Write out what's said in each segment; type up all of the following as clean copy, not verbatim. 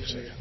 zeggen.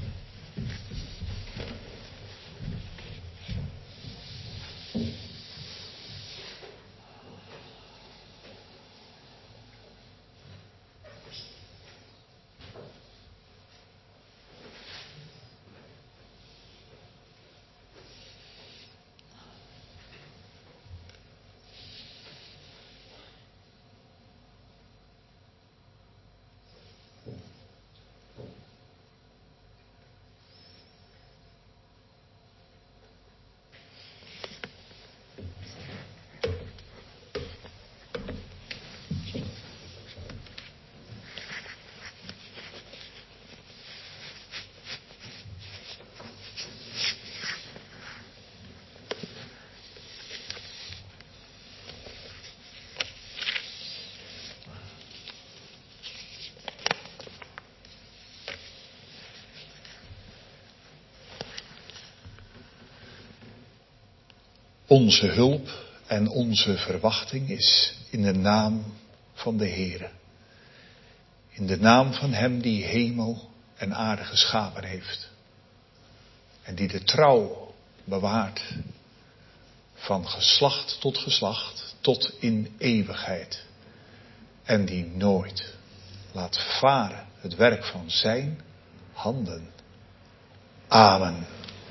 Onze hulp en onze verwachting is in de naam van de Heere. In de naam van Hem die hemel en aarde geschapen heeft. En die de trouw bewaart van geslacht tot in eeuwigheid. En die nooit laat varen het werk van zijn handen. Amen.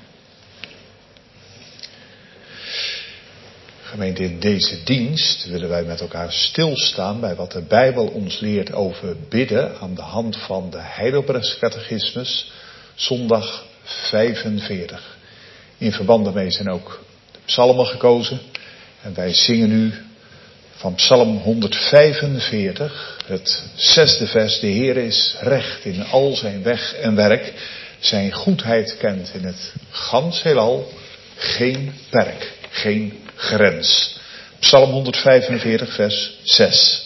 Gemeente, in deze dienst willen wij met elkaar stilstaan bij wat de Bijbel ons leert over bidden aan de hand van de Heidelbergscatechismus, zondag 45. In verband daarmee zijn ook de psalmen gekozen en wij zingen nu van psalm 145, het 6e vers. De Heer is recht in al zijn weg en werk, zijn goedheid kent in het gans heelal geen perk, geen grens. Psalm 145 vers 6.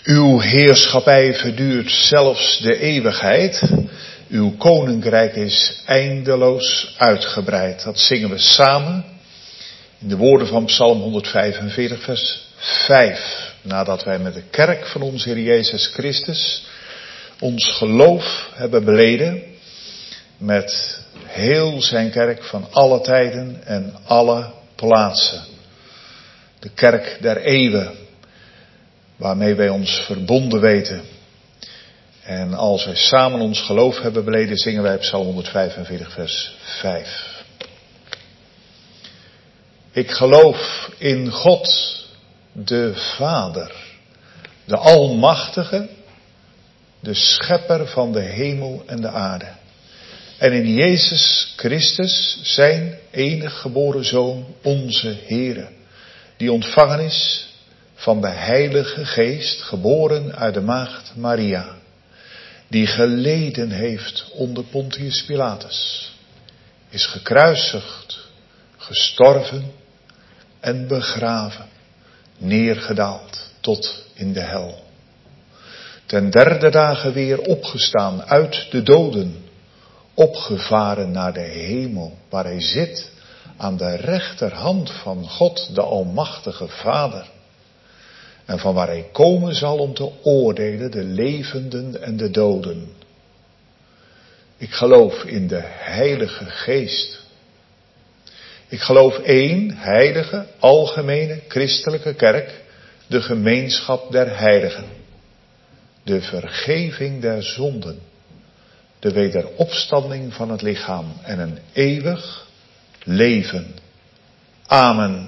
Uw heerschappij verduurt zelfs de eeuwigheid. Uw koninkrijk is eindeloos uitgebreid. Dat zingen we samen in de woorden van Psalm 145 vers 5. Nadat wij met de kerk van onze Heer Jezus Christus ons geloof hebben beleden met heel zijn kerk van alle tijden en alle plaatsen. De kerk der eeuwen, waarmee wij ons verbonden weten. En als wij samen ons geloof hebben beleden, zingen wij Psalm 145 vers 5. Ik geloof in God, de Vader, de Almachtige, de Schepper van de hemel en de aarde. En in Jezus Christus, zijn enig geboren Zoon, onze Heere, die ontvangen is van de Heilige Geest, geboren uit de maagd Maria, die geleden heeft onder Pontius Pilatus, is gekruisigd, gestorven en begraven, neergedaald tot in de hel. Ten derde dagen weer opgestaan uit de doden, opgevaren naar de hemel, waar hij zit aan de rechterhand van God, de Almachtige Vader. En van waar hij komen zal om te oordelen de levenden en de doden. Ik geloof in de Heilige Geest. Ik geloof één heilige, algemene, christelijke kerk, de gemeenschap der heiligen. De vergeving der zonden. De wederopstanding van het lichaam en een eeuwig leven. Amen.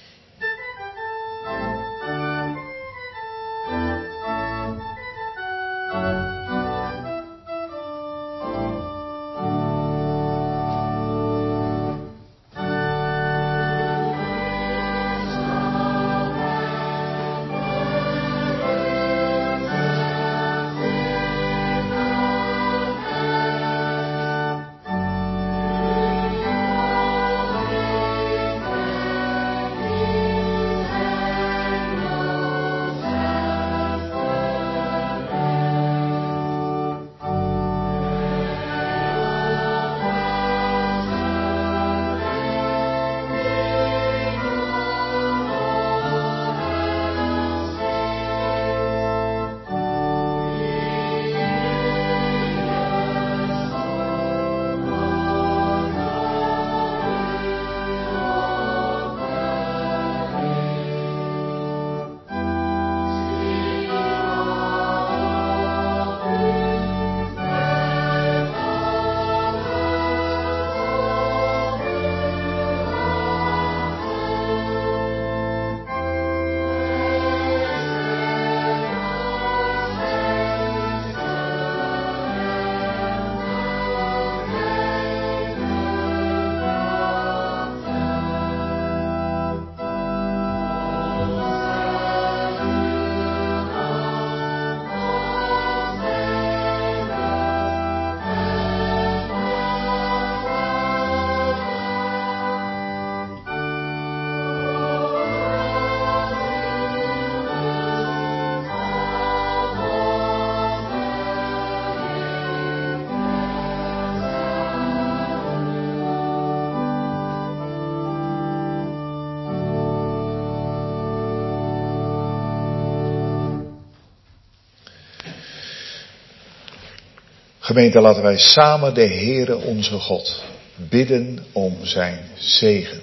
Gemeente, laten wij samen de Heere onze God bidden om zijn zegen.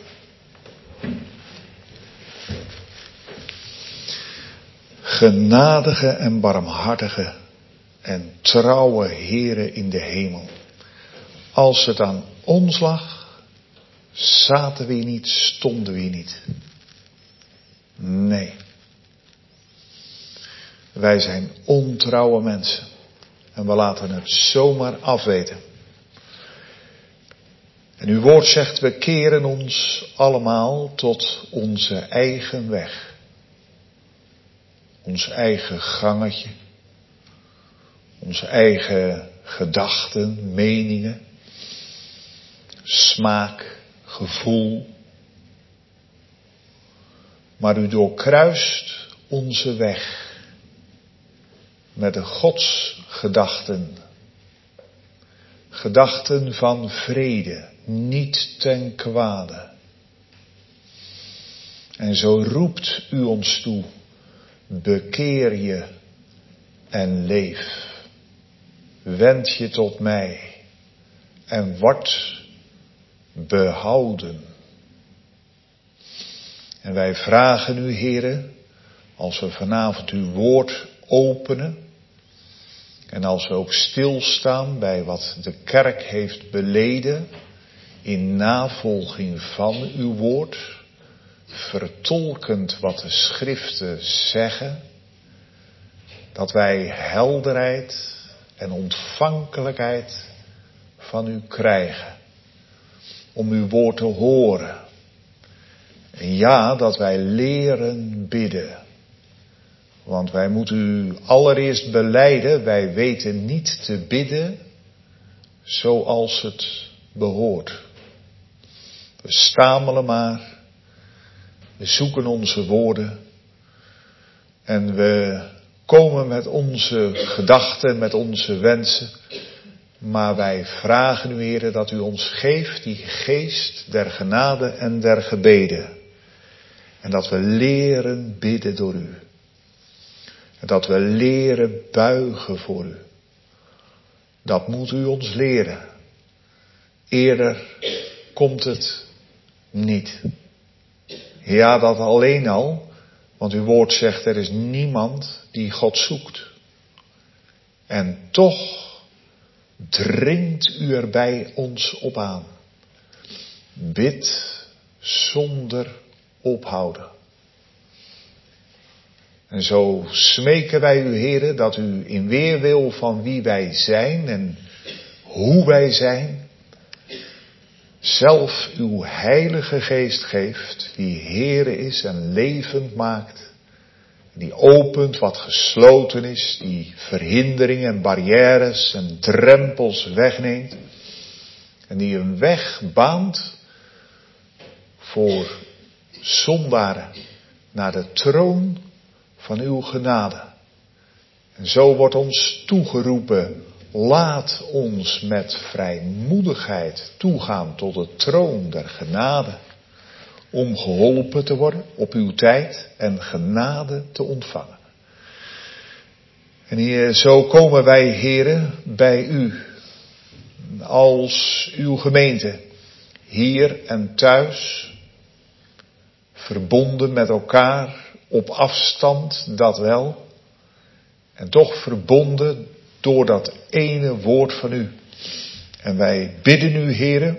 Genadige en barmhartige en trouwe Heere in de hemel. Als het aan ons lag, zaten we hier niet, stonden we hier niet. Nee. Wij zijn ontrouwe mensen. En we laten het zomaar afweten. En uw woord zegt, we keren ons allemaal tot onze eigen weg. Ons eigen gangetje. Onze eigen gedachten, meningen. Smaak, gevoel. Maar u doorkruist onze weg. met de godsgedachten. Gedachten van vrede, niet ten kwade. En zo roept u ons toe, bekeer je en leef. Wend je tot mij en word behouden. En wij vragen u, Heere, als we vanavond uw woord openen en als we ook stilstaan bij wat de kerk heeft beleden in navolging van uw woord, vertolkend wat de schriften zeggen, dat wij helderheid en ontvankelijkheid van u krijgen om uw woord te horen. En ja, dat wij leren bidden. Want wij moeten u allereerst belijden, wij weten niet te bidden zoals het behoort. We stamelen maar, we zoeken onze woorden en we komen met onze gedachten, met onze wensen. Maar wij vragen u, Heere, dat u ons geeft die geest der genade en der gebeden. En dat we leren bidden door u. En dat we leren buigen voor u. Dat moet u ons leren. Eerder komt het niet. Ja, dat alleen al. Want uw woord zegt, er is niemand die God zoekt. En toch dringt u er bij ons op aan. Bid zonder ophouden. En zo smeken wij u, Heere, dat u in weerwil van wie wij zijn en hoe wij zijn, zelf uw heilige geest geeft, die Heere is en levend maakt, die opent wat gesloten is, die verhinderingen en barrières en drempels wegneemt en die een weg baant voor zondaren naar de troon van uw genade. En zo wordt ons toegeroepen, laat ons met vrijmoedigheid toegaan tot de troon der genade, om geholpen te worden op uw tijd en genade te ontvangen. En hier, zo komen wij, Heere, bij u, als uw gemeente, hier en thuis, verbonden met elkaar, op afstand, dat wel. En toch verbonden door dat ene woord van u. En wij bidden u, Heere,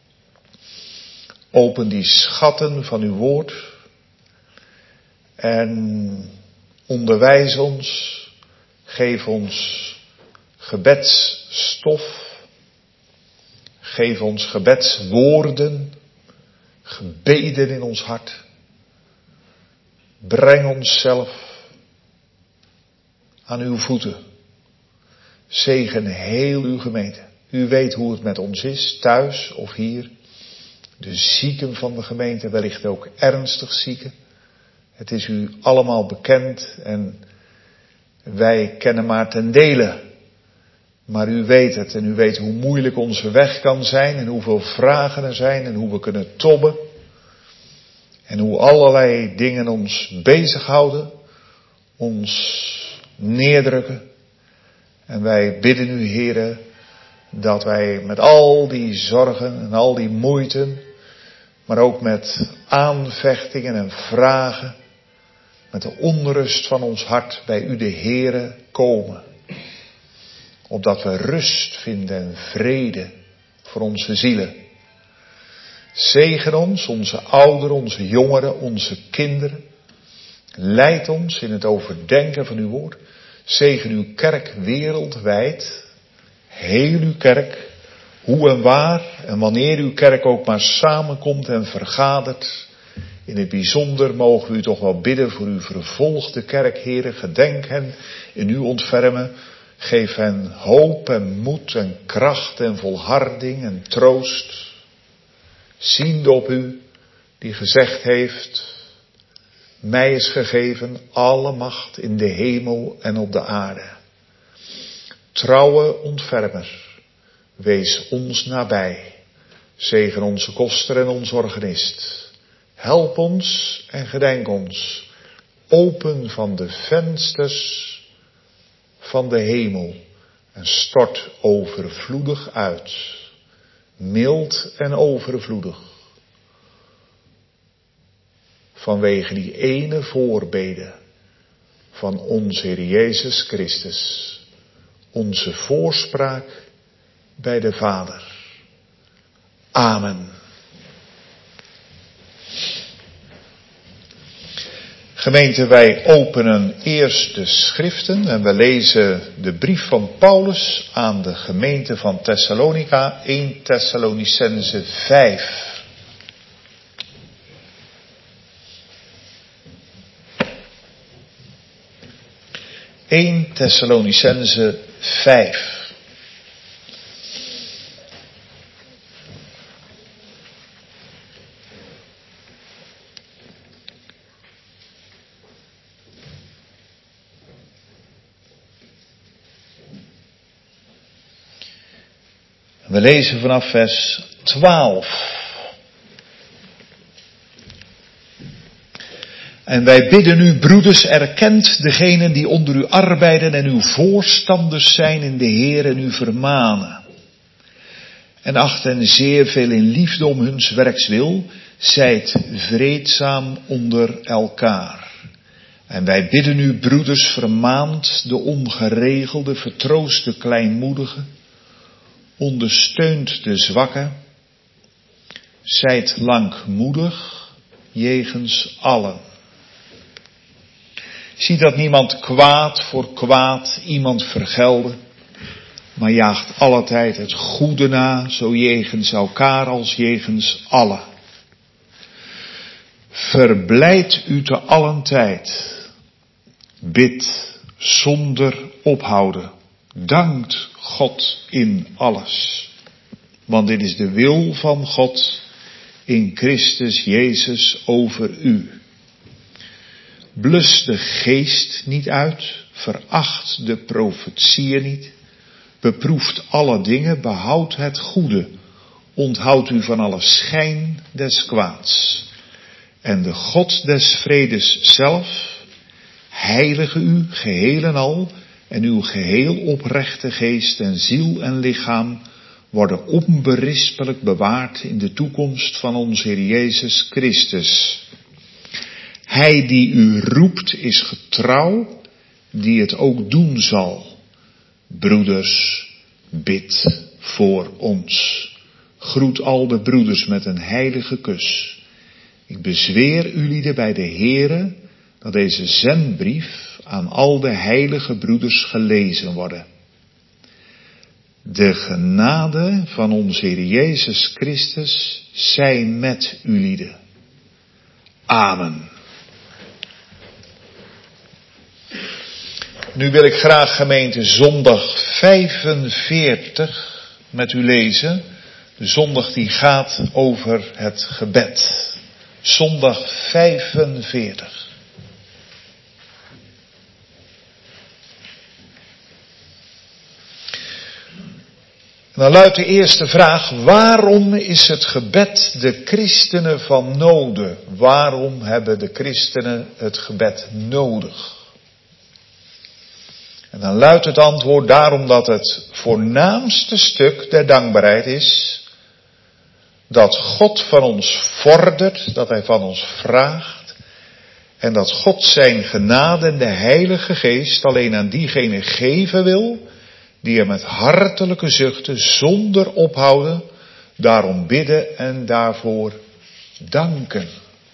open die schatten van uw woord. En onderwijs ons, geef ons gebedsstof. Geef ons gebedswoorden, gebeden in ons hart. Breng onszelf aan uw voeten. Zegen heel uw gemeente. U weet hoe het met ons is, thuis of hier. De zieken van de gemeente, wellicht ook ernstig zieken. Het is u allemaal bekend en wij kennen maar ten dele. Maar u weet het en u weet hoe moeilijk onze weg kan zijn en hoeveel vragen er zijn en hoe we kunnen tobben. En hoe allerlei dingen ons bezighouden, ons neerdrukken. En wij bidden u, Heere, dat wij met al die zorgen en al die moeiten, maar ook met aanvechtingen en vragen, met de onrust van ons hart bij u, de Heere, komen. Opdat we rust vinden en vrede voor onze zielen. Zegen ons, onze ouderen, onze jongeren, onze kinderen. Leid ons in het overdenken van uw woord. Zegen uw kerk wereldwijd. Heel uw kerk. Hoe en waar en wanneer uw kerk ook maar samenkomt en vergadert. In het bijzonder mogen we u toch wel bidden voor uw vervolgde kerk, Heere. Gedenk hen in uw ontfermen. Geef hen hoop en moed en kracht en volharding en troost. Ziende op u, die gezegd heeft, mij is gegeven alle macht in de hemel en op de aarde. trouwe ontfermer, wees ons nabij. Zegen onze koster en onze organist. Help ons en gedenk ons. Open van de vensters van de hemel en stort overvloedig uit. Mild en overvloedig. Vanwege die ene voorbede van onze Heer Jezus Christus. Onze voorspraak bij de Vader. Amen. Gemeente, wij openen eerst de schriften en we lezen de brief van Paulus aan de gemeente van Thessalonica, 1 Thessalonicenzen 5. ...1 Thessalonicenzen 5. We lezen vanaf vers 12. En wij bidden u, broeders, erkent degenen die onder u arbeiden en uw voorstanders zijn in de Heer en u vermanen. En acht hen zeer veel in liefde om huns werks wil, zijt vreedzaam onder elkaar. En wij bidden u, broeders, vermaant de ongeregelde, vertroost de kleinmoedige, ondersteunt de zwakke, zijt langmoedig jegens allen. Zie dat niemand kwaad voor kwaad iemand vergelden, maar jaagt altijd het goede na, zo jegens elkaar als jegens allen. Verblijd u te allen tijd. Bid zonder ophouden. Dankt God in alles. Want dit is de wil van God in Christus Jezus over u. Blus de geest niet uit, veracht de profetieën niet, beproeft alle dingen, behoud het goede, onthoud u van alle schijn des kwaads. En de God des vredes zelf, heilige u geheel en al, en uw geheel oprechte geest en ziel en lichaam worden onberispelijk bewaard in de toekomst van onze Heer Jezus Christus. Hij die u roept is getrouw, die het ook doen zal. Broeders, bid voor ons. Groet al de broeders met een heilige kus. Ik bezweer ulieden bij de Heere dat deze zendbrief aan al de heilige broeders gelezen worden. De genade van onze Heer Jezus Christus zij met ulieden. Amen. Nu wil ik graag, gemeente, zondag 45 met u lezen. De zondag die gaat over het gebed. Zondag 45. Dan luidt de eerste vraag: waarom is het gebed de christenen van noden? Waarom hebben de christenen het gebed nodig? En dan luidt het antwoord: daarom dat het voornaamste stuk der dankbaarheid is dat God van ons vordert, dat Hij van ons vraagt en dat God zijn genade en de Heilige Geest alleen aan diegenen geven wil die er met hartelijke zuchten zonder ophouden daarom bidden en daarvoor danken.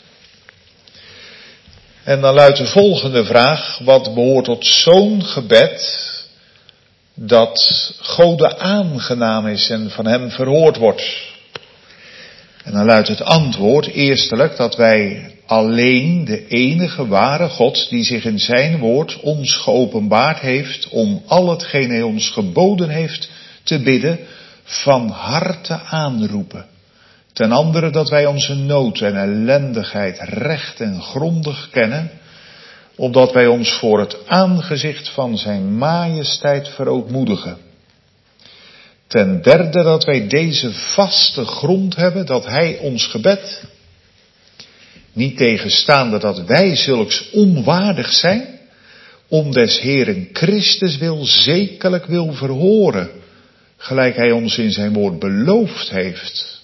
En dan luidt de volgende vraag: wat behoort tot zo'n gebed dat Gode aangenaam is en van hem verhoord wordt? En dan luidt het antwoord eerstelijk dat wij alleen de enige ware God die zich in zijn woord ons geopenbaard heeft om al hetgeen hij ons geboden heeft te bidden van harte aanroepen. Ten andere dat wij onze nood en ellendigheid recht en grondig kennen, opdat wij ons voor het aangezicht van zijn majesteit verootmoedigen. Ten derde dat wij deze vaste grond hebben, dat hij ons gebed, niet tegenstaande dat wij zulks onwaardig zijn, om des Heeren Christus wil zekerlijk wil verhoren, gelijk hij ons in zijn woord beloofd heeft.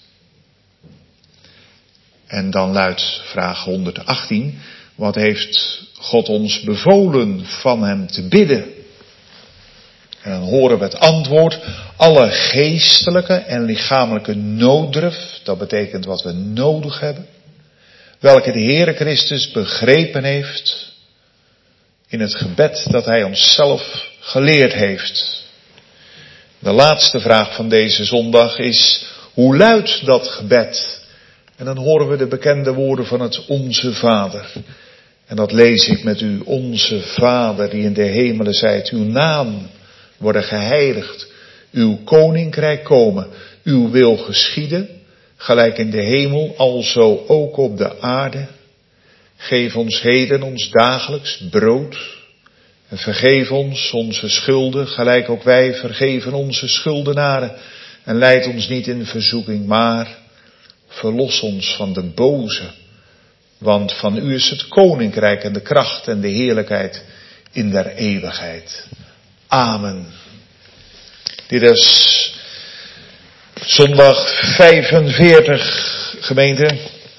En dan luidt vraag 118, wat heeft God ons bevolen van hem te bidden? En dan horen we het antwoord, alle geestelijke en lichamelijke nooddruf, dat betekent wat we nodig hebben, welke de Heere Christus begrepen heeft in het gebed dat hij ons zelf geleerd heeft. De laatste vraag van deze zondag is, hoe luidt dat gebed? En dan horen we de bekende woorden van het Onze Vader. En dat lees ik met u, Onze Vader die in de hemelen zijt, uw naam worden geheiligd, uw koninkrijk komen, uw wil geschieden, gelijk in de hemel, alzo ook op de aarde. Geef ons heden ons dagelijks brood en vergeef ons onze schulden, gelijk ook wij vergeven onze schuldenaren. En leid ons niet in verzoeking, maar verlos ons van de boze. Want van u is het koninkrijk en de kracht en de heerlijkheid in der eeuwigheid. Amen. Dit is zondag 45, gemeente.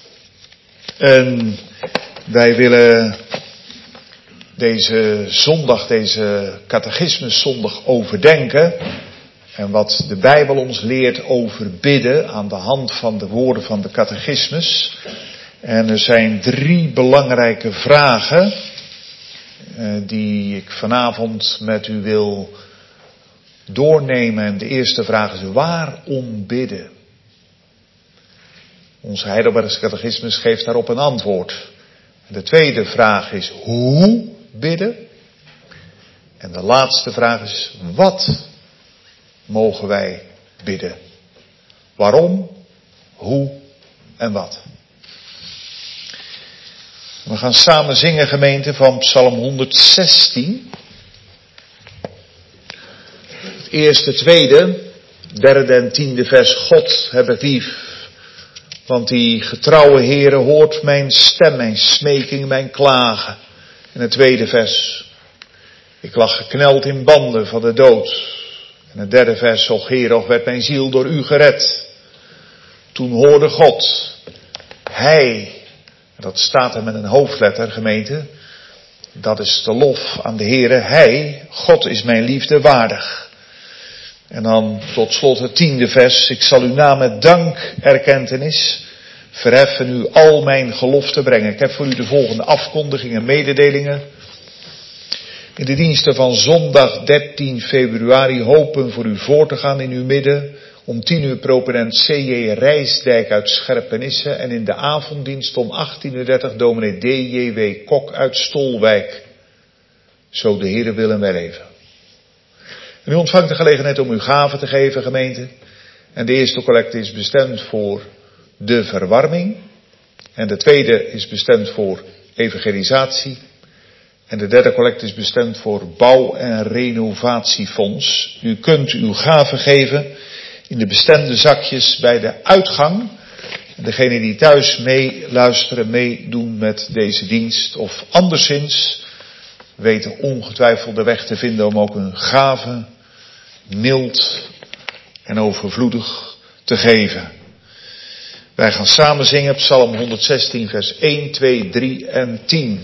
En wij willen deze zondag, deze catechismuszondag overdenken. En wat de Bijbel ons leert over bidden aan de hand van de woorden van de catechismus. En er zijn 3 belangrijke vragen die ik vanavond met u wil doornemen. En de eerste vraag is, waarom bidden? Onze Heidelbergse catechismus geeft daarop een antwoord. En de tweede vraag is, hoe bidden? En de laatste vraag is, wat mogen wij bidden? Waarom, hoe en wat? We gaan samen zingen, gemeente, van Psalm 116. Het eerste, tweede, derde en tiende vers. God heb ik lief, want die getrouwe Heere hoort mijn stem, mijn smeking, mijn klagen. En het tweede vers. Ik lag gekneld in banden van de dood. En het derde vers. Och Heer, och werd mijn ziel door u gered. Toen hoorde God, hij, dat staat er met een hoofdletter, gemeente. Dat is de lof aan de Heere. Hij, God is mijn liefde waardig. En dan tot slot het tiende vers. Ik zal uw naam met dank erkentenis verheffen, u al mijn geloften brengen. Ik heb voor u de volgende afkondigingen en mededelingen. In de diensten van zondag 13 februari hopen voor u voor te gaan in uw midden. Om 10 uur proponent C.J. Rijsdijk uit Scherpenisse. En in de avonddienst om 18:30 dominee D.J.W. Kok uit Stolwijk. Zo de Heere wil en wij leven. En u ontvangt de gelegenheid om uw gave te geven, gemeente. En de eerste collecte is bestemd voor de verwarming. En de tweede is bestemd voor evangelisatie. En de derde collecte is bestemd voor bouw- en renovatiefonds. U kunt uw gave geven in de bestemde zakjes bij de uitgang. En degenen die thuis meeluisteren, meedoen met deze dienst of anderszins, weten ongetwijfeld de weg te vinden om ook een gave mild en overvloedig te geven. Wij gaan samen zingen Psalm 116 vers 1, 2, 3 en 10.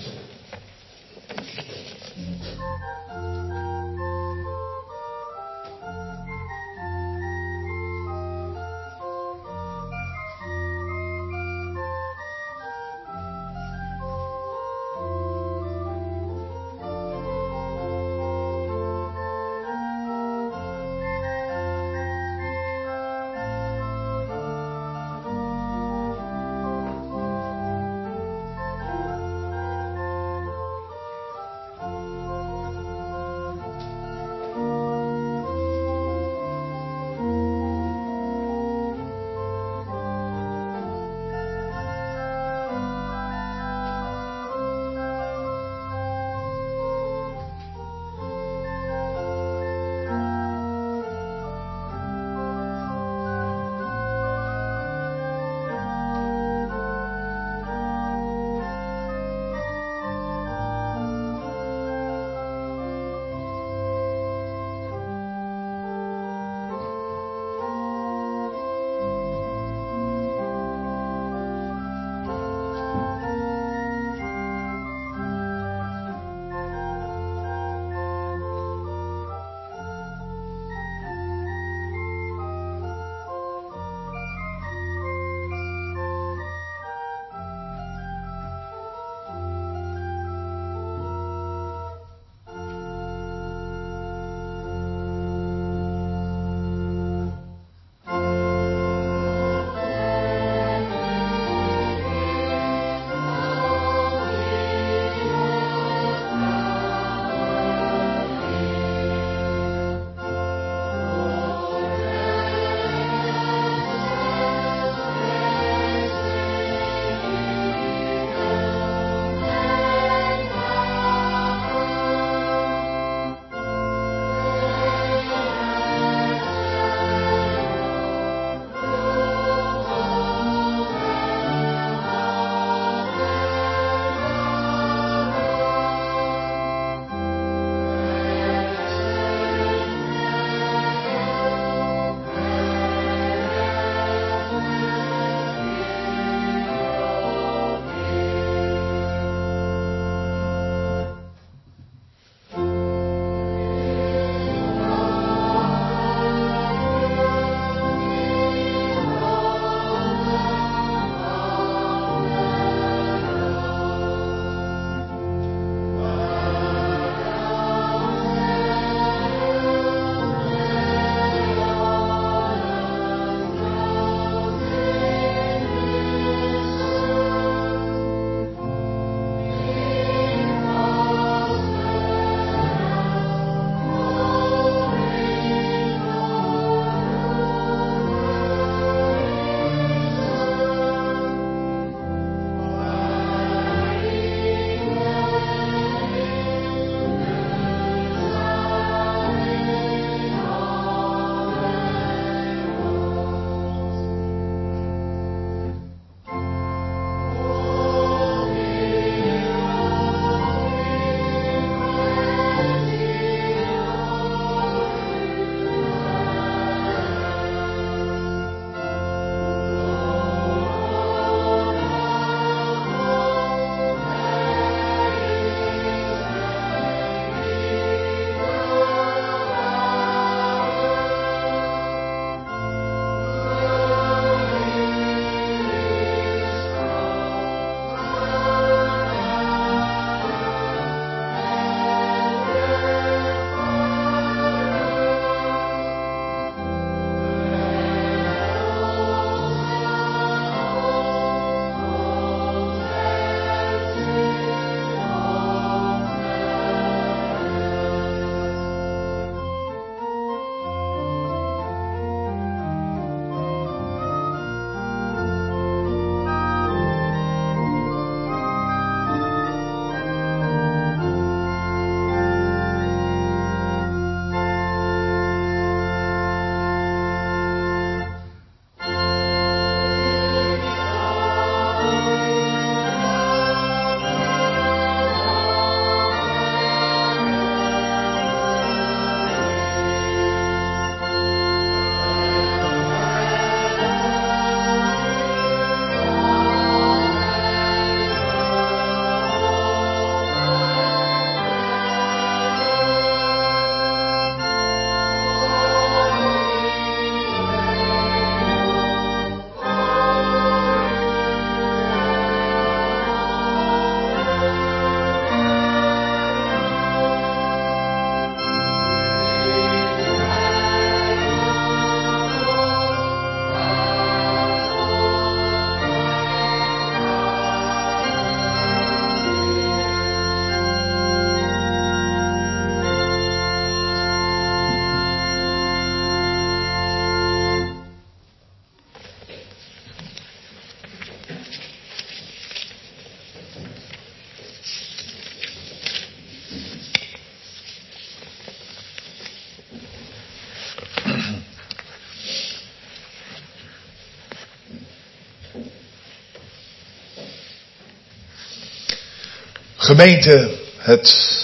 Gemeente, het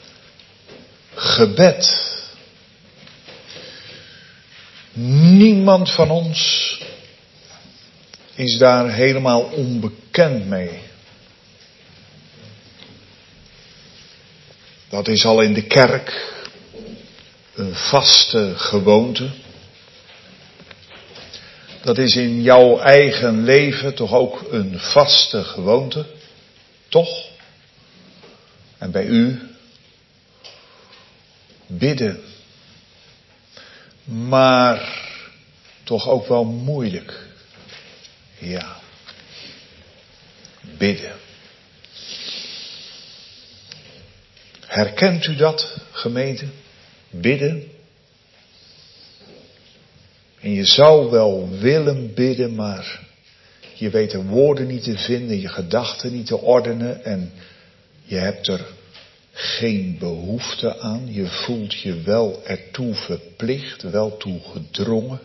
gebed. Niemand van ons is daar helemaal onbekend mee. Dat is al in de kerk een vaste gewoonte. Dat is in jouw eigen leven toch ook een vaste gewoonte, toch? En bij u bidden. Maar toch ook wel moeilijk. Ja. Bidden. Herkent u dat, gemeente? Bidden. En je zou wel willen bidden, maar je weet de woorden niet te vinden, je gedachten niet te ordenen en je hebt er geen behoefte aan. Je voelt je wel ertoe verplicht, wel toe gedrongen.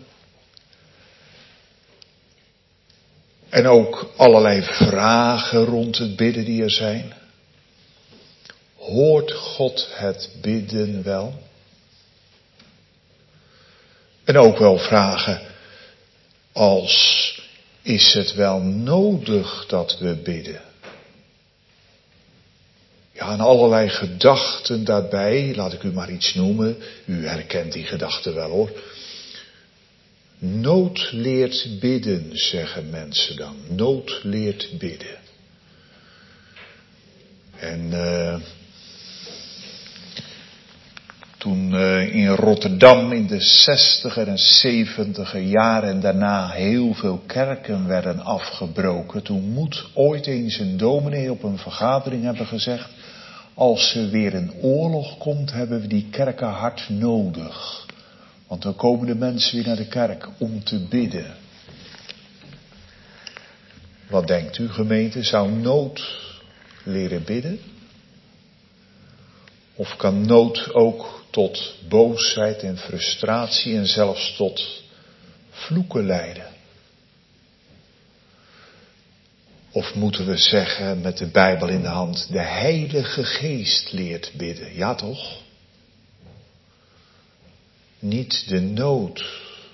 En ook allerlei vragen rond het bidden die er zijn. Hoort God het bidden wel? En ook wel vragen als, is het wel nodig dat we bidden? Ja, en allerlei gedachten daarbij, laat ik u maar iets noemen. U herkent die gedachten wel hoor. Nood leert bidden, zeggen mensen dan. Nood leert bidden. En toen in Rotterdam in de 60er en 70er jaren en daarna heel veel kerken werden afgebroken. Toen moet ooit eens een dominee op een vergadering hebben gezegd, als er weer een oorlog komt, hebben we die kerken hard nodig. Want dan komen de mensen weer naar de kerk om te bidden. Wat denkt u, gemeente? Zou nood leren bidden? Of kan nood ook tot boosheid en frustratie en zelfs tot vloeken leiden? Of moeten we zeggen met de Bijbel in de hand, de Heilige Geest leert bidden, ja toch? Niet de nood.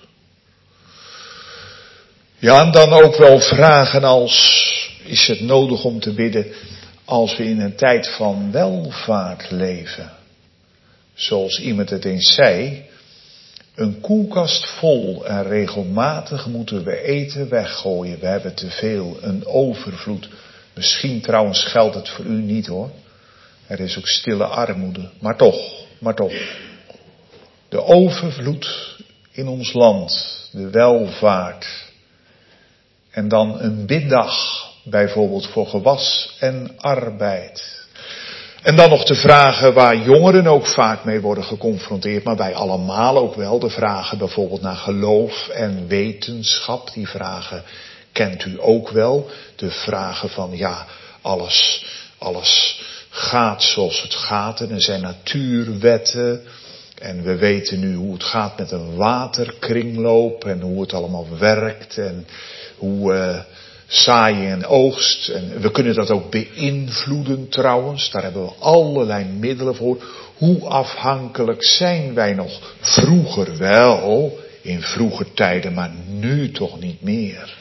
Ja, en dan ook wel vragen als, is het nodig om te bidden als we in een tijd van welvaart leven? Zoals iemand het eens zei, een koelkast vol en regelmatig moeten we eten weggooien. We hebben te veel, een overvloed. Misschien trouwens geldt het voor u niet hoor. Er is ook stille armoede, maar toch. De overvloed in ons land, de welvaart. En dan een biddag, bijvoorbeeld voor gewas en arbeid. En dan nog de vragen waar jongeren ook vaak mee worden geconfronteerd, maar wij allemaal ook wel. De vragen bijvoorbeeld naar geloof en wetenschap, die vragen kent u ook wel. De vragen van ja, alles gaat zoals het gaat en er zijn natuurwetten. En we weten nu hoe het gaat met een waterkringloop en hoe het allemaal werkt en hoe zaaien en oogst. En we kunnen dat ook beïnvloeden trouwens, daar hebben we allerlei middelen voor. Hoe afhankelijk zijn wij nog? Vroeger wel, in vroeger tijden, maar nu toch niet meer.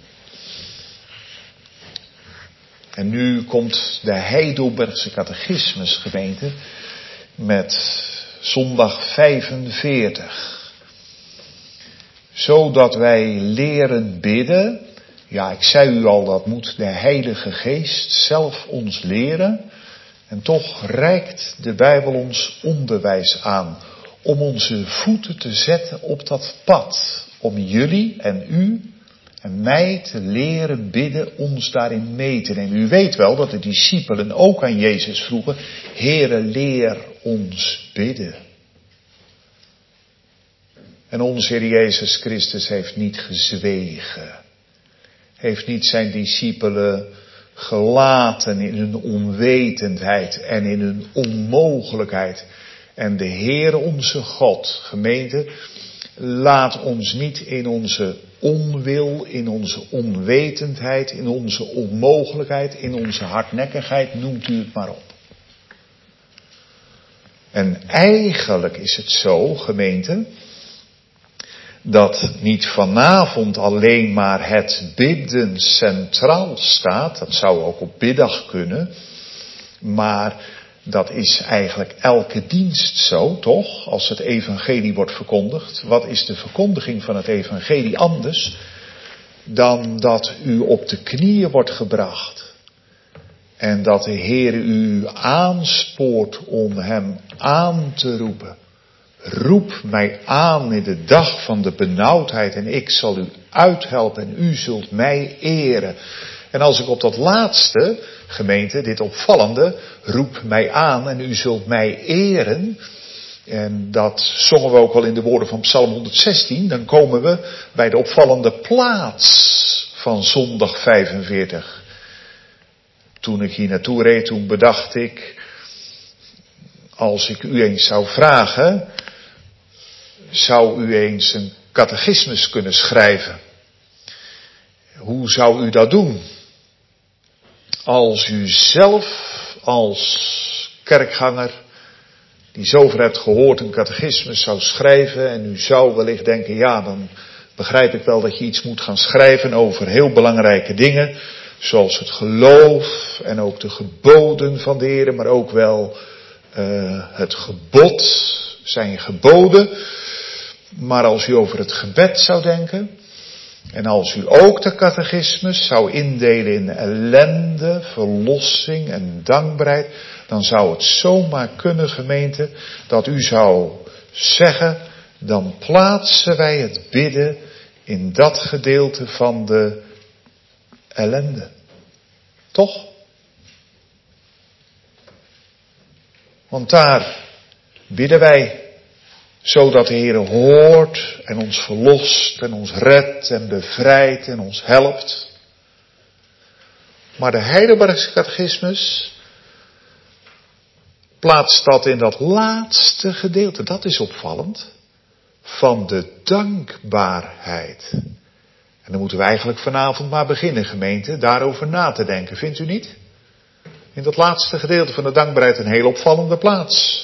En nu komt de Heidelbergse catechismus, gemeente, met zondag 45. Zodat wij leren bidden. Ja, ik zei u al, dat moet de Heilige Geest zelf ons leren. En toch reikt de Bijbel ons onderwijs aan. Om onze voeten te zetten op dat pad. Om jullie en u en mij te leren bidden, ons daarin mee te nemen. U weet wel dat de discipelen ook aan Jezus vroegen, Heere, leer ons bidden. En onze Heer Jezus Christus heeft niet gezwegen. Heeft niet zijn discipelen gelaten in hun onwetendheid en in hun onmogelijkheid. En de Heere onze God, gemeente, laat ons niet in onze onwil, in onze onwetendheid, in onze onmogelijkheid, in onze hardnekkigheid, noemt u het maar op. En eigenlijk is het zo, gemeente, dat niet vanavond alleen maar het bidden centraal staat. Dat zou ook op biddag kunnen. Maar dat is eigenlijk elke dienst zo, toch? Als het evangelie wordt verkondigd. Wat is de verkondiging van het evangelie anders dan dat u op de knieën wordt gebracht? En dat de Heer u aanspoort om hem aan te roepen. Roep mij aan in de dag van de benauwdheid en ik zal u uithelpen en u zult mij eren. En als ik op dat laatste, gemeente, dit opvallende, roep mij aan en u zult mij eren. En dat zongen we ook wel in de woorden van Psalm 116. Dan komen we bij de opvallende plaats van zondag 45. Toen ik hier naartoe reed, toen bedacht ik, als ik u eens zou vragen, zou u eens een catechismus kunnen schrijven? Hoe zou u dat doen? Als u zelf als kerkganger, die zoveel hebt gehoord, een catechismus zou schrijven en u zou wellicht denken, ja, dan begrijp ik wel dat je iets moet gaan schrijven over heel belangrijke dingen, zoals het geloof en ook de geboden van de Heer, maar ook wel het gebod, zijn geboden. Maar als u over het gebed zou denken, en als u ook de catechismus zou indelen in ellende, verlossing en dankbaarheid, dan zou het zomaar kunnen, gemeente, dat u zou zeggen, dan plaatsen wij het bidden in dat gedeelte van de ellende. Toch? Want daar bidden wij, zodat de Heer hoort en ons verlost en ons redt en bevrijdt en ons helpt. Maar de Heidelbergse catechismus plaatst dat in dat laatste gedeelte, dat is opvallend, van de dankbaarheid. En dan moeten we eigenlijk vanavond maar beginnen, gemeente, daarover na te denken, vindt u niet? In dat laatste gedeelte van de dankbaarheid een heel opvallende plaats.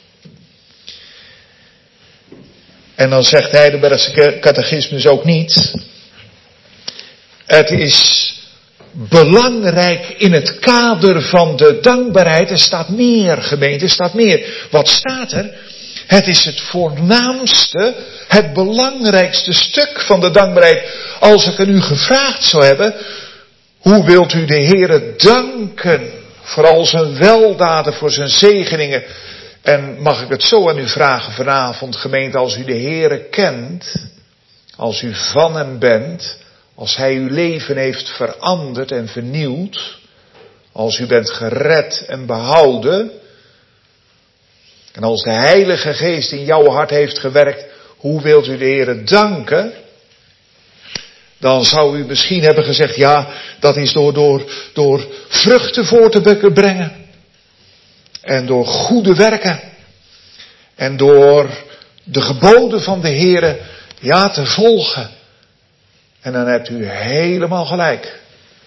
En dan zegt de Heidelbergse catechismus ook niet, het is belangrijk in het kader van de dankbaarheid. Er staat meer, gemeente, er staat meer. Wat staat er? Het is het voornaamste, het belangrijkste stuk van de dankbaarheid. Als ik aan u gevraagd zou hebben, hoe wilt u de Heere danken voor al zijn weldaden, voor zijn zegeningen? En mag ik het zo aan u vragen vanavond, gemeente, als u de Heere kent, als u van hem bent, als hij uw leven heeft veranderd en vernieuwd, als u bent gered en behouden, en als de Heilige Geest in jouw hart heeft gewerkt, hoe wilt u de Heere danken? Dan zou u misschien hebben gezegd, ja, dat is door vruchten voor te brengen. En door goede werken. En door de geboden van de Heere, ja, te volgen. En dan hebt u helemaal gelijk.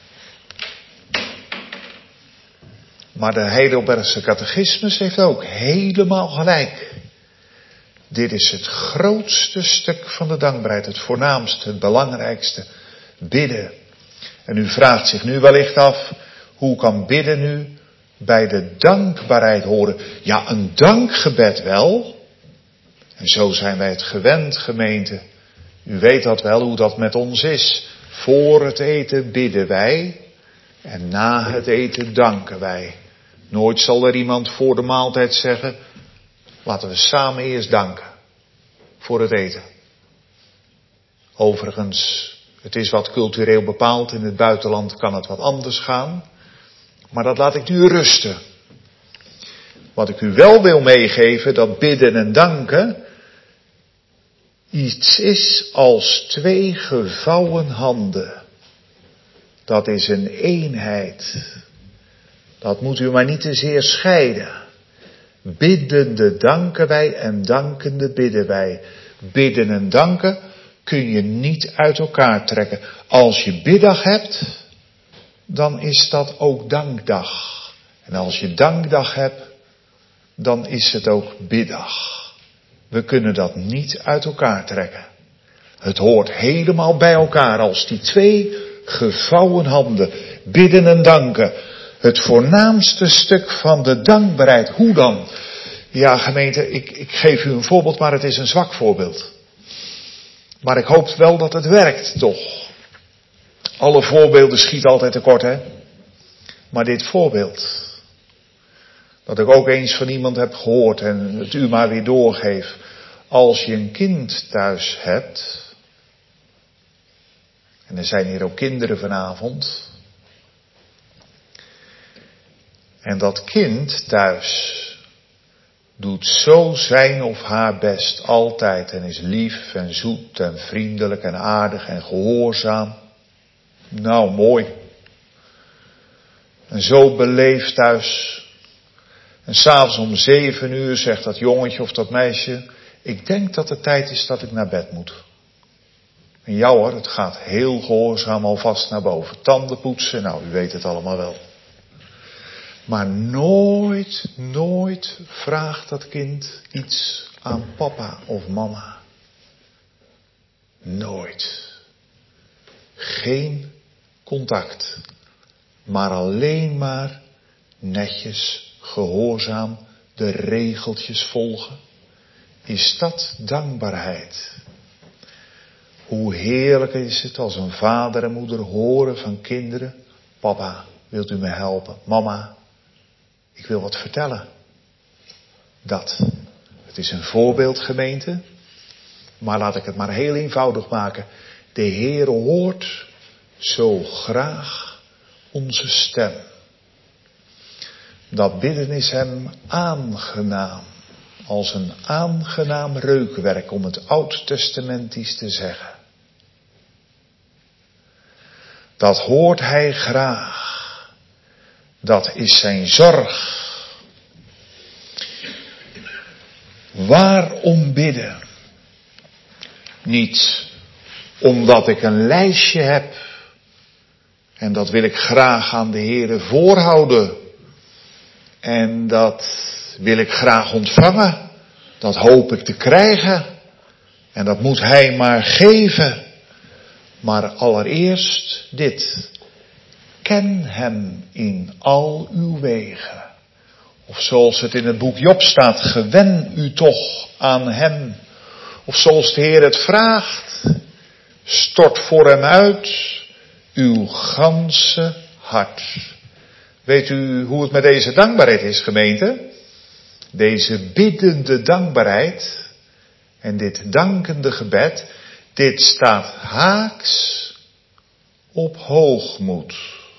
Maar de Heidelbergse catechismus heeft ook helemaal gelijk. Dit is het grootste stuk van de dankbaarheid, het voornaamste, het belangrijkste, bidden. En u vraagt zich nu wellicht af, hoe kan bidden nu bij de dankbaarheid horen? Ja, een dankgebed wel. En zo zijn wij het gewend, gemeente. U weet dat wel, hoe dat met ons is. Voor het eten bidden wij en na het eten danken wij. Nooit zal er iemand voor de maaltijd zeggen, laten we samen eerst danken voor het eten. Overigens, het is wat cultureel bepaald. In het buitenland kan het wat anders gaan. Maar dat laat ik nu rusten. Wat ik u wel wil meegeven, dat bidden en danken iets is als twee gevouwen handen. Dat is een eenheid. Dat moet u maar niet te zeer scheiden. Biddende danken wij en dankende bidden wij. bidden en danken kun je niet uit elkaar trekken. Als je biddag hebt, dan is dat ook dankdag. En als je dankdag hebt, dan is het ook biddag. We kunnen dat niet uit elkaar trekken. Het hoort helemaal bij elkaar als die twee gevouwen handen. Bidden en danken. Het voornaamste stuk van de dankbaarheid. Hoe dan? Ja, gemeente, ik geef u een voorbeeld, maar het is een zwak voorbeeld. Maar ik hoop wel dat het werkt, toch? Alle voorbeelden schieten altijd tekort, hè? Maar dit voorbeeld, dat ik ook eens van iemand heb gehoord en het u maar weer doorgeef. Als je een kind thuis hebt, en er zijn hier ook kinderen vanavond, en dat kind thuis doet zo zijn of haar best altijd en is lief en zoet en vriendelijk en aardig en gehoorzaam. Nou, mooi. En zo beleefd thuis. En 's avonds om 7 uur zegt dat jongetje of dat meisje, ik denk dat het tijd is dat ik naar bed moet. En ja hoor, het gaat heel gehoorzaam alvast naar boven. Tanden poetsen, nou u weet het allemaal wel. Maar nooit vraagt dat kind iets aan papa of mama. Nooit. Geen contact. Maar alleen maar netjes, gehoorzaam de regeltjes volgen. Is dat dankbaarheid? Hoe heerlijk is het als een vader en moeder horen van kinderen. Papa, wilt u me helpen? Mama, ik wil wat vertellen. Dat. Het is een voorbeeld, gemeente. Maar laat ik het maar heel eenvoudig maken. De Heer hoort zo graag onze stem. Dat bidden is hem aangenaam. Als een aangenaam reukwerk, om het Oud-testamentisch te zeggen. Dat hoort hij graag. Dat is zijn zorg. Waarom bidden? Niet omdat ik een lijstje heb. En dat wil ik graag aan de Heere voorhouden. En dat wil ik graag ontvangen. Dat hoop ik te krijgen. En dat moet hij maar geven. Maar allereerst dit. Ken hem in al uw wegen. Of zoals het in het boek Job staat. Gewen u toch aan hem. Of zoals de Heer het vraagt. Stort voor hem uit uw ganse hart. Weet u hoe het met deze dankbaarheid is, gemeente? Deze biddende dankbaarheid en dit dankende gebed, dit staat haaks op hoogmoed.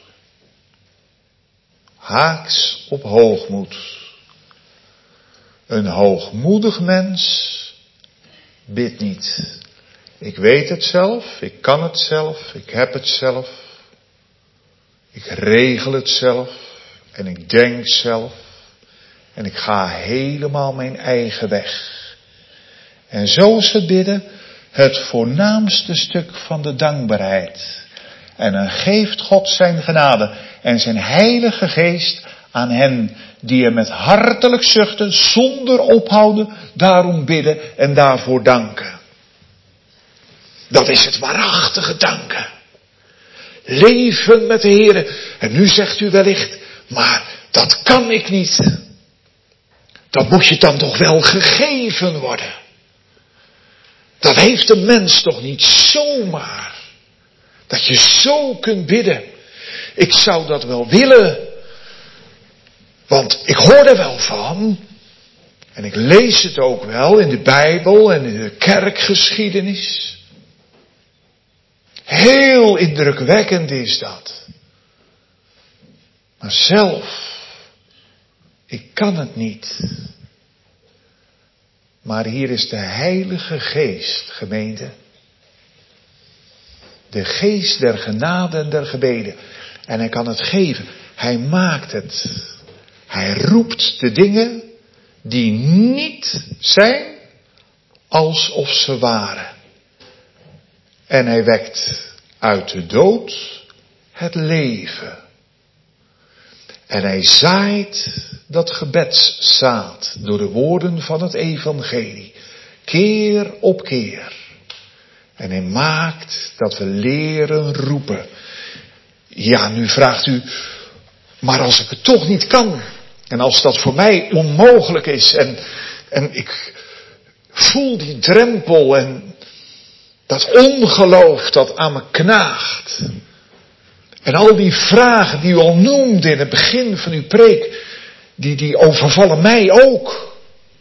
Haaks op hoogmoed. Een hoogmoedig mens bidt niet. Ik weet het zelf, ik kan het zelf, ik heb het zelf. Ik regel het zelf en ik denk zelf. En ik ga helemaal mijn eigen weg. En zo is het bidden het voornaamste stuk van de dankbaarheid. En dan geeft God zijn genade en zijn heilige geest aan hen die er met hartelijk zuchten, zonder ophouden, daarom bidden en daarvoor danken. Dat is het waarachtige danken. Leven met de Heere. En nu zegt u wellicht, maar dat kan ik niet. Dat moet je dan toch wel gegeven worden. Dat heeft een mens toch niet zomaar. Dat je zo kunt bidden. Ik zou dat wel willen. Want ik hoor er wel van. En ik lees het ook wel in de Bijbel en in de kerkgeschiedenis. Heel indrukwekkend is dat. Maar zelf, ik kan het niet. Maar hier is de Heilige Geest, gemeente. De geest der genade en der gebeden. En hij kan het geven. Hij maakt het. Hij roept de dingen die niet zijn alsof ze waren. En hij wekt uit de dood het leven. En hij zaait dat gebedszaad door de woorden van het evangelie. Keer op keer. En hij maakt dat we leren roepen. Ja, nu vraagt u, maar als ik het toch niet kan. En als dat voor mij onmogelijk is. En ik voel die drempel en dat ongeloof dat aan me knaagt. En al die vragen die u al noemde in het begin van uw preek, die overvallen mij ook.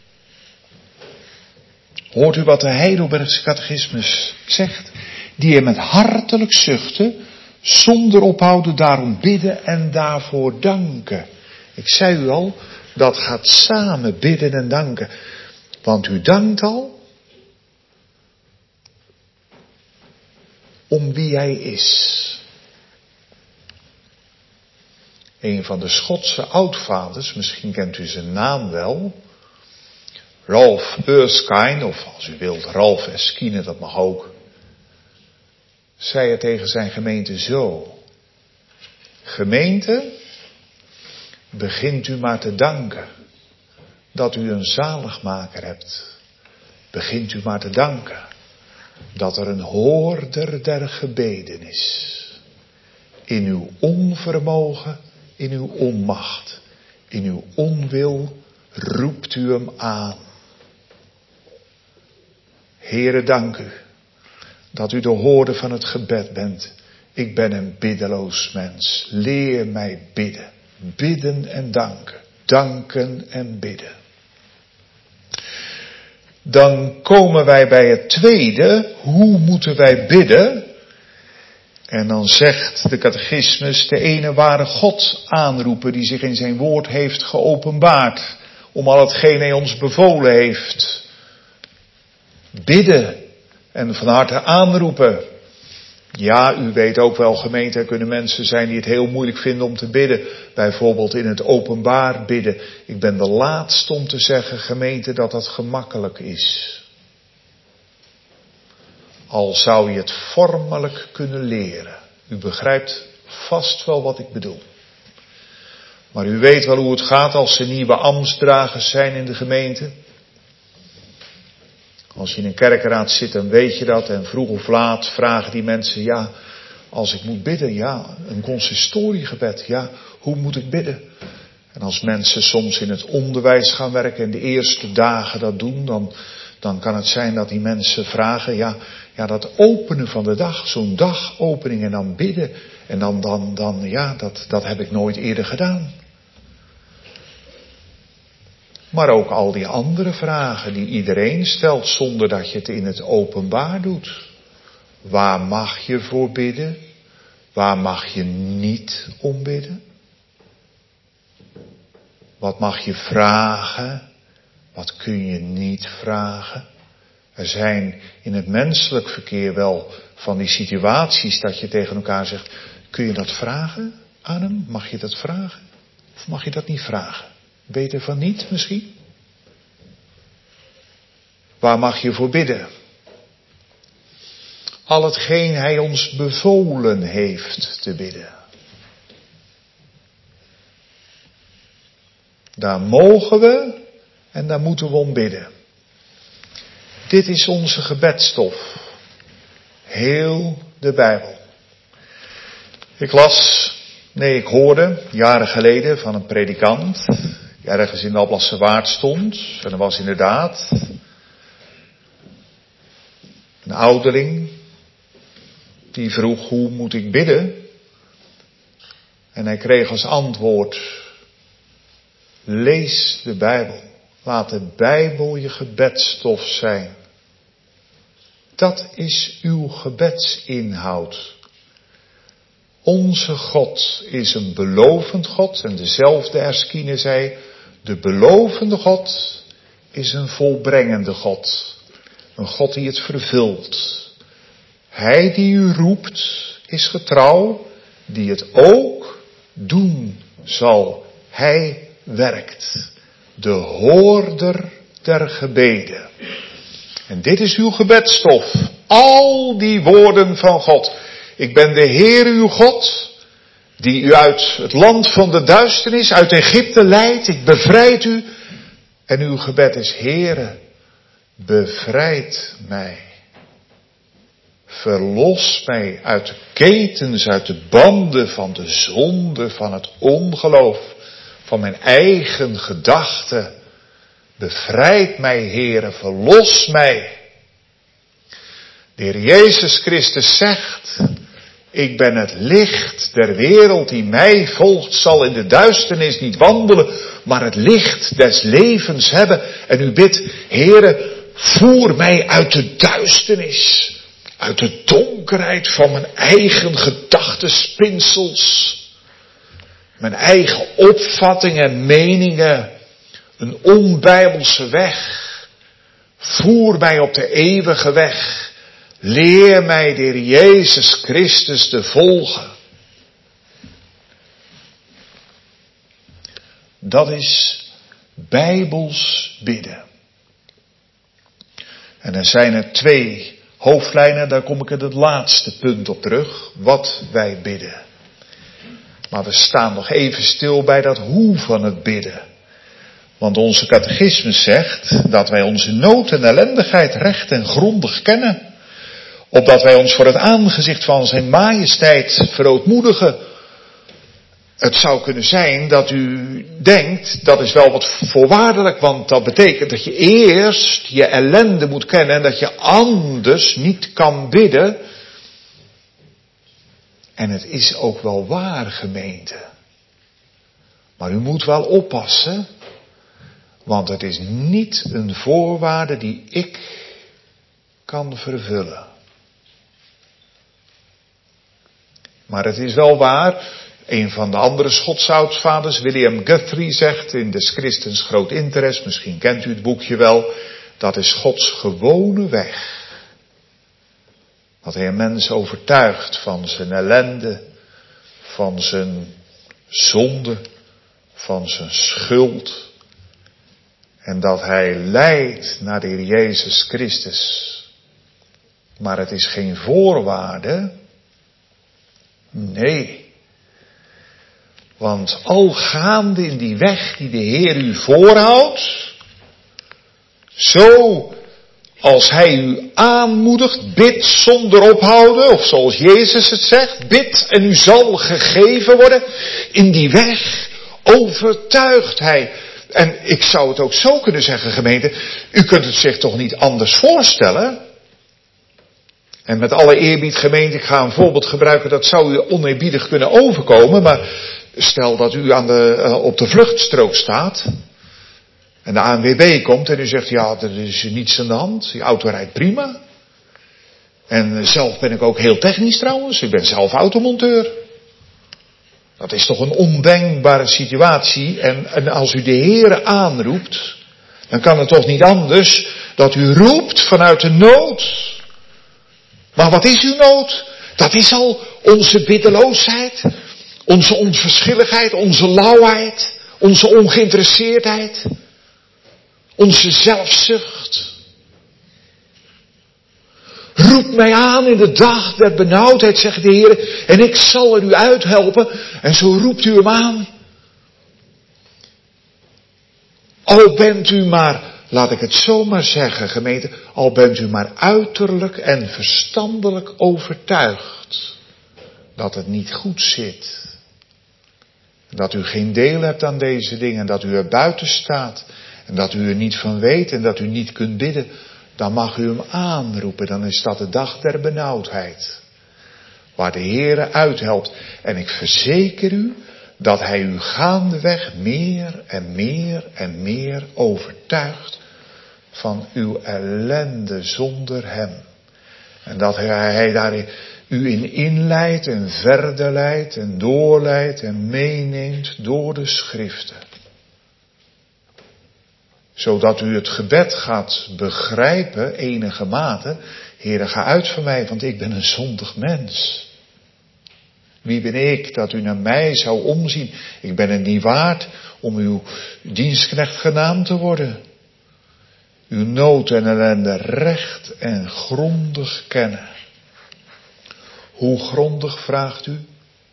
Hoort u wat de Heidelbergse catechismus zegt? Die er met hartelijk zuchten, zonder ophouden daarom bidden en daarvoor danken. Ik zei u al, dat gaat samen bidden en danken. Want u dankt al om wie hij is. Een van de Schotse oudvaders, misschien kent u zijn naam wel, Ralph Erskine, of als u wilt Ralph Eskine, dat mag ook, zei het tegen zijn gemeente zo. Gemeente, begint u maar te danken dat u een zaligmaker hebt. Begint u maar te danken dat er een hoorder der gebeden is. In uw onvermogen, in uw onmacht, in uw onwil roept u hem aan. Heere, dank u dat u de hoorder van het gebed bent. Ik ben een biddeloos mens. Leer mij bidden. Bidden en danken. Danken en bidden. Dan komen wij bij het tweede. Hoe moeten wij bidden? En dan zegt de catechismus, de ene ware God aanroepen die zich in zijn woord heeft geopenbaard. Om al hetgeen hij ons bevolen heeft. Bidden en van harte aanroepen. Ja, u weet ook wel, gemeente, er kunnen mensen zijn die het heel moeilijk vinden om te bidden. Bijvoorbeeld in het openbaar bidden. Ik ben de laatste om te zeggen, gemeente, dat dat gemakkelijk is. Al zou je het vormelijk kunnen leren. U begrijpt vast wel wat ik bedoel. Maar u weet wel hoe het gaat als er nieuwe ambtsdragers zijn in de gemeente. Als je in een kerkenraad zit, dan weet je dat. En vroeg of laat vragen die mensen, ja, als ik moet bidden, ja, een consistoriegebed, ja, hoe moet ik bidden? En als mensen soms in het onderwijs gaan werken en de eerste dagen dat doen, dan kan het zijn dat die mensen vragen, ja, dat openen van de dag, zo'n dagopening en dan bidden. En dan dat heb ik nooit eerder gedaan. Maar ook al die andere vragen die iedereen stelt zonder dat je het in het openbaar doet. Waar mag je voor bidden? Waar mag je niet om bidden? Wat mag je vragen? Wat kun je niet vragen? Er zijn in het menselijk verkeer wel van die situaties dat je tegen elkaar zegt, kun je dat vragen aan hem? Mag je dat vragen? Of mag je dat niet vragen? Beter van niet misschien? Waar mag je voor bidden? Al hetgeen hij ons bevolen heeft te bidden. Daar mogen we en daar moeten we om bidden. Dit is onze gebedstof. Heel de Bijbel. Ik hoorde jaren geleden van een predikant, die ergens in de Alblassche Waard stond. En er was inderdaad een ouderling die vroeg, hoe moet ik bidden? En hij kreeg als antwoord, lees de Bijbel. Laat de Bijbel je gebedstof zijn. Dat is uw gebedsinhoud. Onze God is een belovend God. En dezelfde Erskine zei, de belovende God is een volbrengende God. Een God die het vervult. Hij die u roept is getrouw, die het ook doen zal. Hij werkt. De hoorder der gebeden. En dit is uw gebedstof. Al die woorden van God. Ik ben de Heer uw God, die u uit het land van de duisternis, uit Egypte leidt. Ik bevrijd u. En uw gebed is: Heere, bevrijd mij. Verlos mij uit de ketens, uit de banden van de zonde, van het ongeloof, van mijn eigen gedachten. Bevrijd mij, Heere, verlos mij. De Heer Jezus Christus zegt: ik ben het licht der wereld, die mij volgt zal in de duisternis niet wandelen, maar het licht des levens hebben. En u bidt: Heere, voer mij uit de duisternis, uit de donkerheid van mijn eigen gedachtenspinsels, mijn eigen opvattingen en meningen, een onbijbelse weg. Voer mij op de eeuwige weg. Leer mij de Heer Jezus Christus te volgen. Dat is bijbels bidden. En er zijn er 2 hoofdlijnen, daar kom ik in het laatste punt op terug. Wat wij bidden. Maar we staan nog even stil bij dat hoe van het bidden. Want onze catechismus zegt dat wij onze nood en ellendigheid recht en grondig kennen. Opdat wij ons voor het aangezicht van zijn majesteit verootmoedigen. Het zou kunnen zijn dat u denkt, dat is wel wat voorwaardelijk, want dat betekent dat je eerst je ellende moet kennen en dat je anders niet kan bidden. En het is ook wel waar, gemeente. Maar u moet wel oppassen, want het is niet een voorwaarde die ik kan vervullen. Maar het is wel waar, een van de andere Schotsoudvaders, William Guthrie, zegt in Des Christens Groot Interest, misschien kent u het boekje wel, dat is Gods gewone weg. Dat hij een mens overtuigt van zijn ellende, van zijn zonde, van zijn schuld. En dat hij leidt naar de Heer Jezus Christus. Maar het is geen voorwaarde. Nee. Want al gaande in die weg die de Heer u voorhoudt, zo als hij u aanmoedigt, bid zonder ophouden, of zoals Jezus het zegt, bid en u zal gegeven worden. In die weg overtuigt hij. En ik zou het ook zo kunnen zeggen, gemeente, u kunt het zich toch niet anders voorstellen? En met alle eerbied, gemeente, ik ga een voorbeeld gebruiken, dat zou u oneerbiedig kunnen overkomen, maar stel dat u op de vluchtstrook staat en de ANWB komt en u zegt, ja, er is niets aan de hand, die auto rijdt prima. En zelf ben ik ook heel technisch trouwens, ik ben zelf automonteur. Dat is toch een ondenkbare situatie. En als u de Heere aanroept, dan kan het toch niet anders dat u roept vanuit de nood. Maar wat is uw nood? Dat is al onze biddeloosheid, onze onverschilligheid, onze lauwheid, onze ongeïnteresseerdheid, onze zelfzucht. Roep mij aan in de dag der benauwdheid, zegt de Heer, en ik zal er u uithelpen. En zo roept u hem aan. Al bent u maar, laat ik het zo maar zeggen, gemeente, al bent u maar uiterlijk en verstandelijk overtuigd dat het niet goed zit. Dat u geen deel hebt aan deze dingen, dat u er buiten staat en dat u er niet van weet en dat u niet kunt bidden. Dan mag u hem aanroepen, dan is dat de dag der benauwdheid. Waar de Heere uithelpt. En ik verzeker u dat hij u gaandeweg meer en meer en meer overtuigt van uw ellende zonder hem. En dat hij daar u in inleidt en verder leidt en doorleidt en meeneemt door de schriften. Zodat u het gebed gaat begrijpen, enige mate. Heere, ga uit van mij, want ik ben een zondig mens. Wie ben ik dat u naar mij zou omzien? Ik ben het niet waard om uw dienstknecht genaamd te worden. uw nood en ellende recht en grondig kennen. Hoe grondig, vraagt u?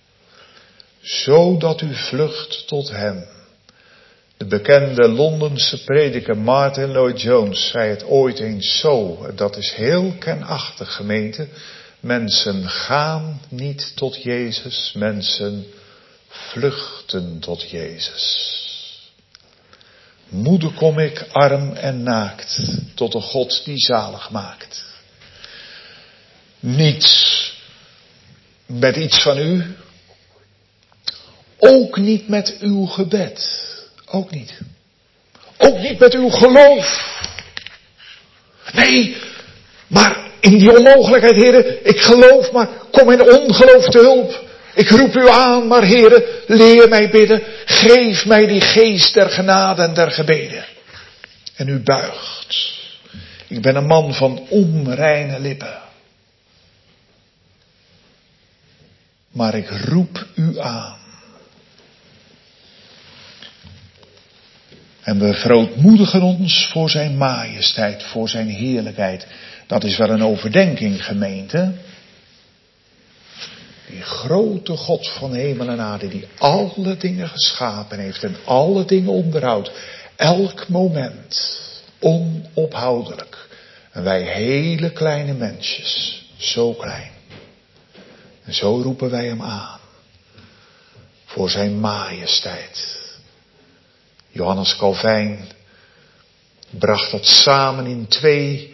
Zodat u vlucht tot hem. De bekende Londense prediker Martin Lloyd-Jones zei het ooit eens zo. Dat is heel kenachtig, gemeente. Mensen gaan niet tot Jezus, mensen vluchten tot Jezus. Moede kom ik, arm en naakt, tot een God die zalig maakt. Niet met iets van u, ook niet met uw gebed. Ook niet. Ook niet met uw geloof. Nee, maar in die onmogelijkheid, heren, ik geloof, maar kom in ongeloof te hulp. Ik roep u aan, maar heren, leer mij bidden. Geef mij die geest der genade en der gebeden. En u buigt. Ik ben een man van onreine lippen. Maar ik roep u aan. En we verootmoedigen ons voor zijn majesteit, voor zijn heerlijkheid. Dat is wel een overdenking, gemeente. Die grote God van hemel en aarde, die alle dingen geschapen heeft en alle dingen onderhoudt. Elk moment, onophoudelijk. En wij hele kleine mensjes, zo klein. En zo roepen wij hem aan. Voor zijn majesteit. Johannes Calvijn bracht dat samen in 2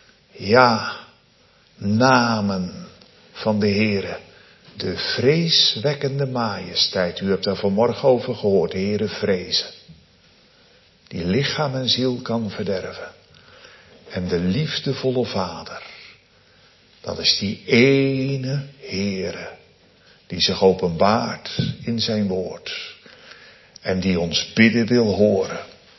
namen van de Heere. De vreeswekkende majesteit. U hebt daar vanmorgen over gehoord. De Heere vrezen. Die lichaam en ziel kan verderven. En de liefdevolle Vader. Dat is die ene Heere. Die zich openbaart in zijn woord. En die ons bidden wil horen.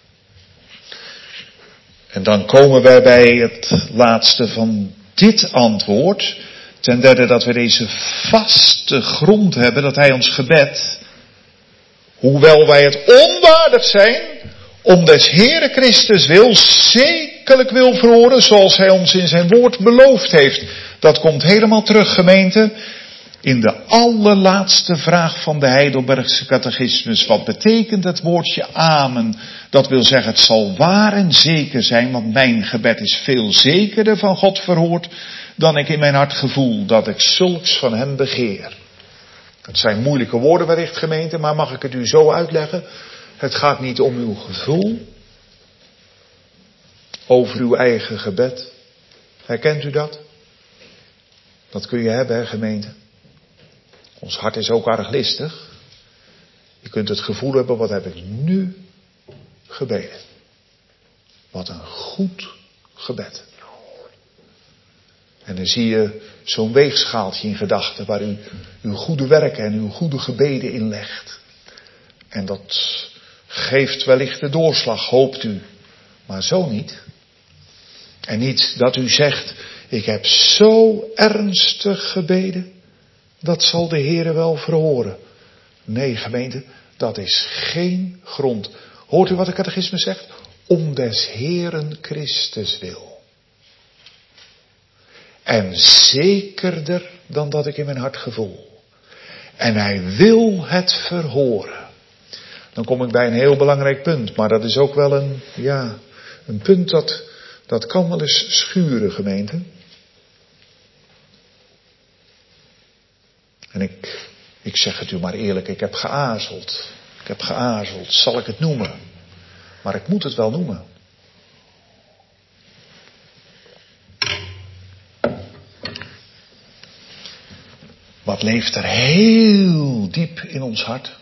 En dan komen wij bij het laatste van dit antwoord. Ten derde dat we deze vaste grond hebben. Dat hij ons gebed, hoewel wij het onwaardig zijn, om des Heere Christus wil, zekerlijk wil verhoren. Zoals hij ons in zijn woord beloofd heeft. Dat komt helemaal terug, gemeente. In de allerlaatste vraag van de Heidelbergse catechismus. Wat betekent het woordje amen? Dat wil zeggen, het zal waar en zeker zijn, want mijn gebed is veel zekerder van God verhoord dan ik in mijn hart gevoel dat ik zulks van hem begeer. Het zijn moeilijke woorden wellicht, gemeente, maar mag ik het u zo uitleggen? Het gaat niet om uw gevoel over uw eigen gebed. Herkent u dat? Dat kun je hebben, hè, gemeente? Ons hart is ook erg listig. Je kunt het gevoel hebben, wat heb ik nu gebeden? Wat een goed gebed. En dan zie je zo'n weegschaaltje in gedachten waar u uw goede werken en uw goede gebeden in legt. En dat geeft wellicht de doorslag, hoopt u. Maar zo niet. En niet dat u zegt, ik heb zo ernstig gebeden. Dat zal de Heere wel verhoren. Nee, gemeente, dat is geen grond. Hoort u wat de catechisme zegt? Om des Heeren Christus wil. En zekerder dan dat ik in mijn hart gevoel. En hij wil het verhoren. Dan kom ik bij een heel belangrijk punt. Maar dat is ook wel een punt dat kan wel eens schuren, gemeente. En ik zeg het u maar eerlijk, ik heb geaarzeld. Zal ik het noemen? Maar ik moet het wel noemen. Wat leeft er heel diep in ons hart?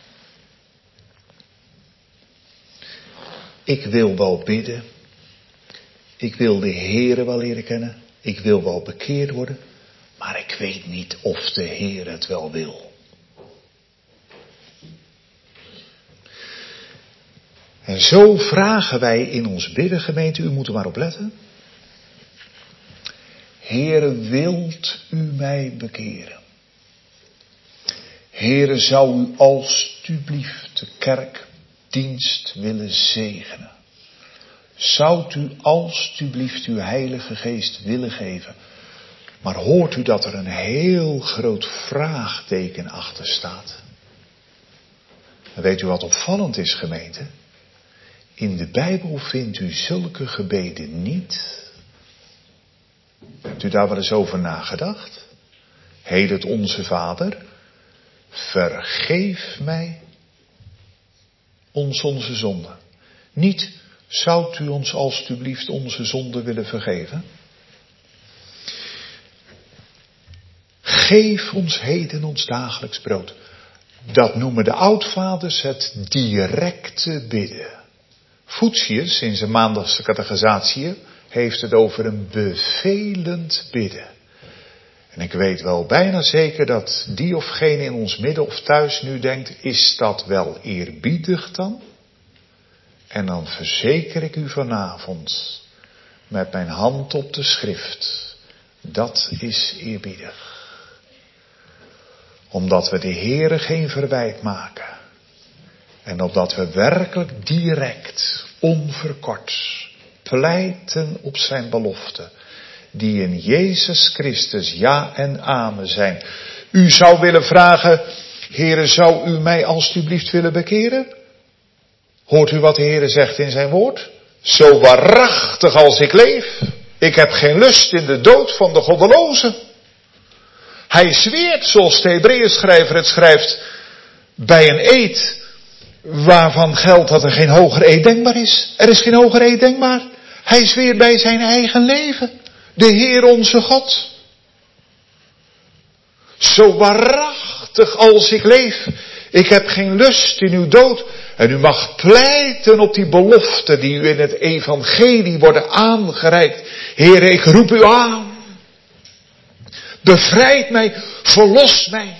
Ik wil wel bidden. Ik wil de Heere wel leren kennen. Ik wil wel bekeerd worden. Maar ik weet niet of de Heer het wel wil. En zo vragen wij in ons bidden, gemeente, u moet er maar op letten. Heere, wilt u mij bekeren? Heere, zou u alstublieft de kerkdienst willen zegenen? Zou u alstublieft uw Heilige Geest willen geven? Maar hoort u dat er een heel groot vraagteken achter staat? En weet u wat opvallend is, gemeente? In de Bijbel vindt u zulke gebeden niet. Hebt u daar wel eens over nagedacht? Heet het onze Vader, vergeef mij onze zonden. Niet, zou u ons alstublieft onze zonden willen vergeven? Geef ons heden ons dagelijks brood. Dat noemen de oudvaders het directe bidden. Voetius in zijn maandagse catechisatie heeft het over een bevelend bidden. En ik weet wel bijna zeker dat die of gene in ons midden of thuis nu denkt, is dat wel eerbiedig dan? En dan verzeker ik u vanavond met mijn hand op de schrift, dat is eerbiedig. Omdat we de Heere geen verwijt maken. En opdat we werkelijk direct, onverkort, pleiten op zijn belofte. Die in Jezus Christus ja en amen zijn. U zou willen vragen, Heere, zou u mij alstublieft willen bekeren? Hoort u wat de Heere zegt in zijn woord? Zo waarachtig als ik leef, ik heb geen lust in de dood van de goddelozen. Hij zweert, zoals de Hebreeënschrijver het schrijft, bij een eed waarvan geldt dat er geen hoger eed denkbaar is. Er is geen hoger eed denkbaar. Hij zweert bij zijn eigen leven. De Heer onze God. Zo waarachtig als ik leef, ik heb geen lust in uw dood. En u mag pleiten op die beloften die u in het evangelie worden aangereikt. Heer, ik roep u aan. Bevrijd mij, verlos mij.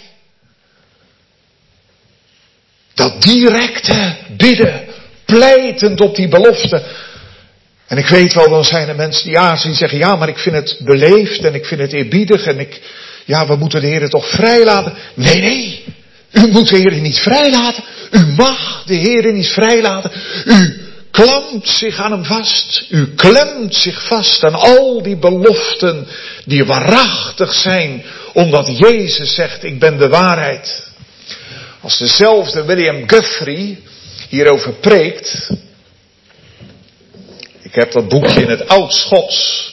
Dat directe bidden, pleitend op die belofte. En ik weet wel, dan zijn er mensen die aarzelen, zeggen, ja, maar ik vind het beleefd en ik vind het eerbiedig en we moeten de Heer toch vrijlaten. Nee, u moet de Heer niet vrijlaten. U mag de Heer niet vrijlaten. U klampt zich aan hem vast. U klemt zich vast aan al die beloften die waarachtig zijn, omdat Jezus zegt, ik ben de waarheid. Als dezelfde William Guthrie hierover preekt. Ik heb dat boekje in het Oud-Schots.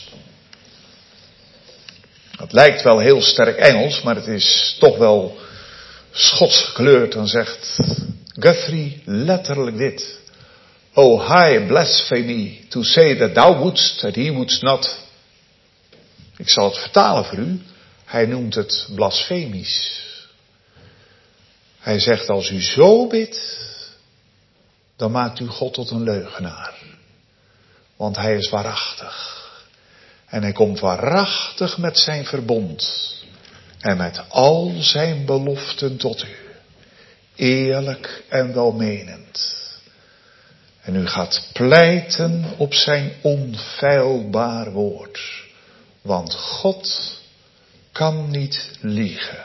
Het lijkt wel heel sterk Engels, maar het is toch wel Schots gekleurd. Dan zegt Guthrie letterlijk dit. O high blasphemy to say that thou wouldst, that he wouldst not. Ik zal het vertalen voor u. Hij noemt het blasfemisch. Hij zegt, als u zo bidt, dan maakt u God tot een leugenaar. Want hij is waarachtig. En hij komt waarachtig met zijn verbond. En met al zijn beloften tot u. Eerlijk en welmenend. En u gaat pleiten op zijn onfeilbaar woord. Want God kan niet liegen.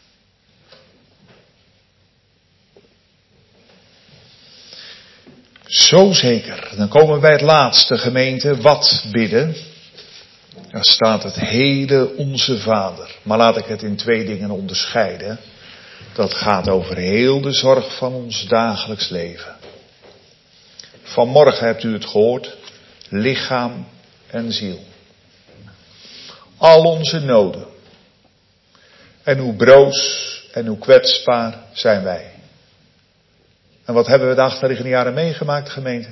Zo zeker. Dan komen we bij het laatste, gemeente. Wat bidden? Daar staat het hele onze Vader. Maar laat ik het in 2 dingen onderscheiden. Dat gaat over heel de zorg van ons dagelijks leven. Vanmorgen hebt u het gehoord. Lichaam en ziel. Al onze noden. En hoe broos en hoe kwetsbaar zijn wij. En wat hebben we de achterliggende jaren meegemaakt, gemeente?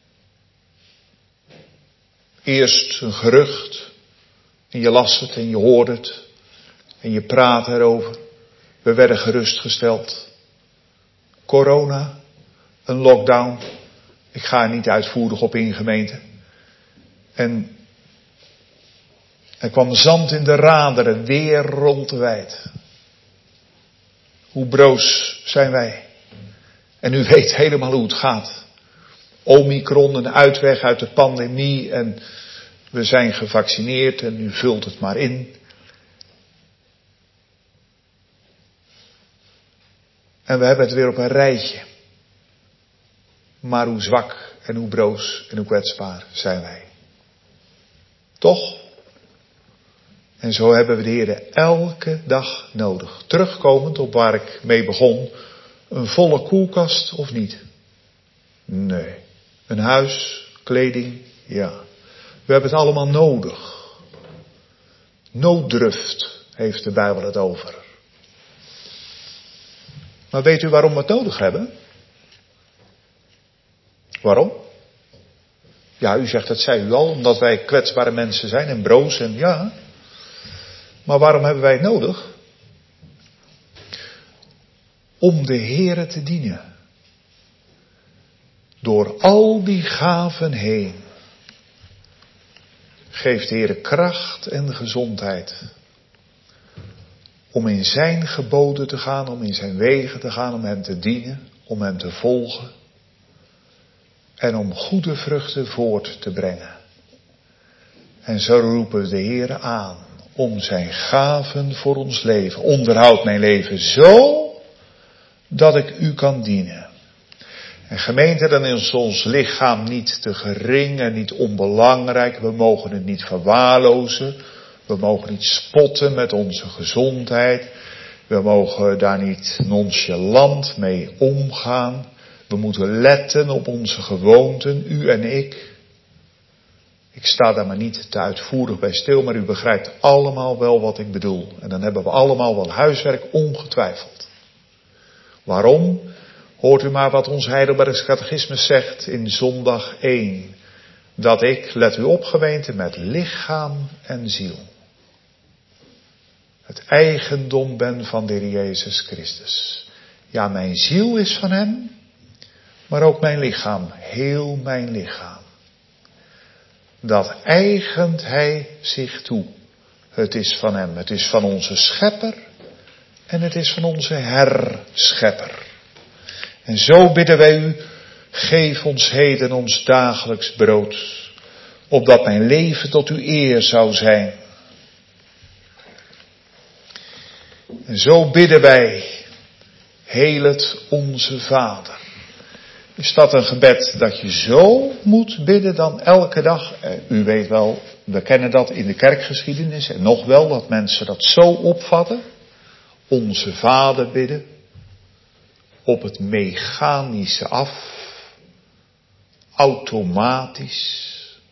Eerst een gerucht. En je las het en je hoorde het. En je praat erover. We werden gerustgesteld. Corona. Een lockdown. Ik ga er niet uitvoerig op in, gemeente. En er kwam zand in de raderen, wereldwijd. Hoe broos zijn wij. En u weet helemaal hoe het gaat. Omicron, een uitweg uit de pandemie. En we zijn gevaccineerd en u vult het maar in. En we hebben het weer op een rijtje. Maar hoe zwak en hoe broos en hoe kwetsbaar zijn wij. Toch? En zo hebben we de Heer elke dag nodig. Terugkomend op waar ik mee begon. Een volle koelkast of niet? Nee. Een huis, kleding, ja. We hebben het allemaal nodig. Nooddruft heeft de Bijbel het over. Maar weet u waarom we het nodig hebben? Waarom? Ja, u zegt, dat zei u al, omdat wij kwetsbare mensen zijn en broos en ja. Maar waarom hebben wij het nodig? Om de Heere te dienen. Door al die gaven heen geeft de Heere kracht en gezondheid. Om in zijn geboden te gaan, om in zijn wegen te gaan, om hem te dienen, om hem te volgen. En om goede vruchten voort te brengen. En zo roepen we de Heere aan om zijn gaven voor ons leven. Onderhoud mijn leven zo dat ik u kan dienen. En gemeente, dan is ons lichaam niet te gering en niet onbelangrijk. We mogen het niet verwaarlozen. We mogen niet spotten met onze gezondheid. We mogen daar niet nonchalant mee omgaan. We moeten letten op onze gewoonten, u en ik. Ik sta daar maar niet te uitvoerig bij stil, maar u begrijpt allemaal wel wat ik bedoel. En dan hebben we allemaal wel huiswerk, ongetwijfeld. Waarom? Hoort u maar wat ons Heidelbergse catechismus zegt in zondag 1. Dat ik, let u op gemeente, met lichaam en ziel het eigendom ben van de Heer Jezus Christus. Ja, mijn ziel is van hem, maar ook mijn lichaam, heel mijn lichaam. Dat eigent hij zich toe. Het is van hem, het is van onze schepper en het is van onze herschepper. En zo bidden wij u, geef ons heden ons dagelijks brood, opdat mijn leven tot uw eer zou zijn. En zo bidden wij, heel het onze Vader. Is dat een gebed dat je zo moet bidden dan elke dag? U weet wel, we kennen dat in de kerkgeschiedenis en nog wel dat mensen dat zo opvatten. Onze Vader bidden. Op het mechanische af. Automatisch.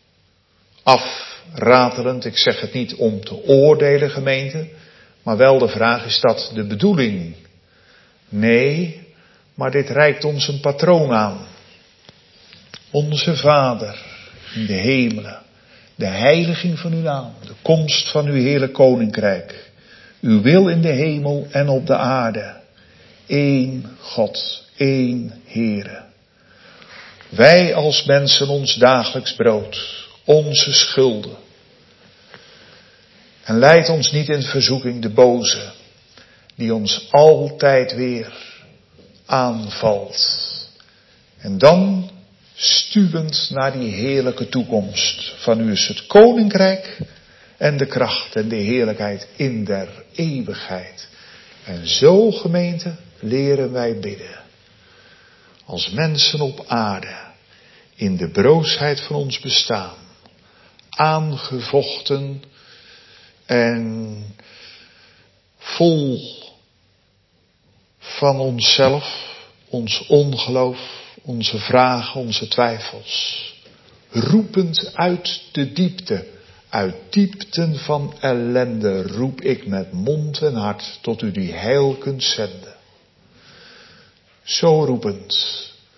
Afratelend. Ik zeg het niet om te oordelen, gemeente. Maar wel de vraag, is dat de bedoeling? Nee. Maar dit reikt ons een patroon aan. Onze Vader in de hemelen, de heiliging van uw naam, de komst van uw heerlijk koninkrijk, uw wil in de hemel en op de aarde, één God, één Heere. Wij als mensen ons dagelijks brood, onze schulden. En leid ons niet in verzoeking, de boze, die ons altijd weer aanvalt. En dan stuwend naar die heerlijke toekomst. Van u is het koninkrijk en de kracht en de heerlijkheid in der eeuwigheid. En zo, gemeente, leren wij bidden. Als mensen op aarde, in de broosheid van ons bestaan, aangevochten en vol van onszelf, ons ongeloof, onze vragen, onze twijfels. Roepend uit de diepte, uit diepten van ellende, roep ik met mond en hart tot u die heil kunt zenden. Zo roepend,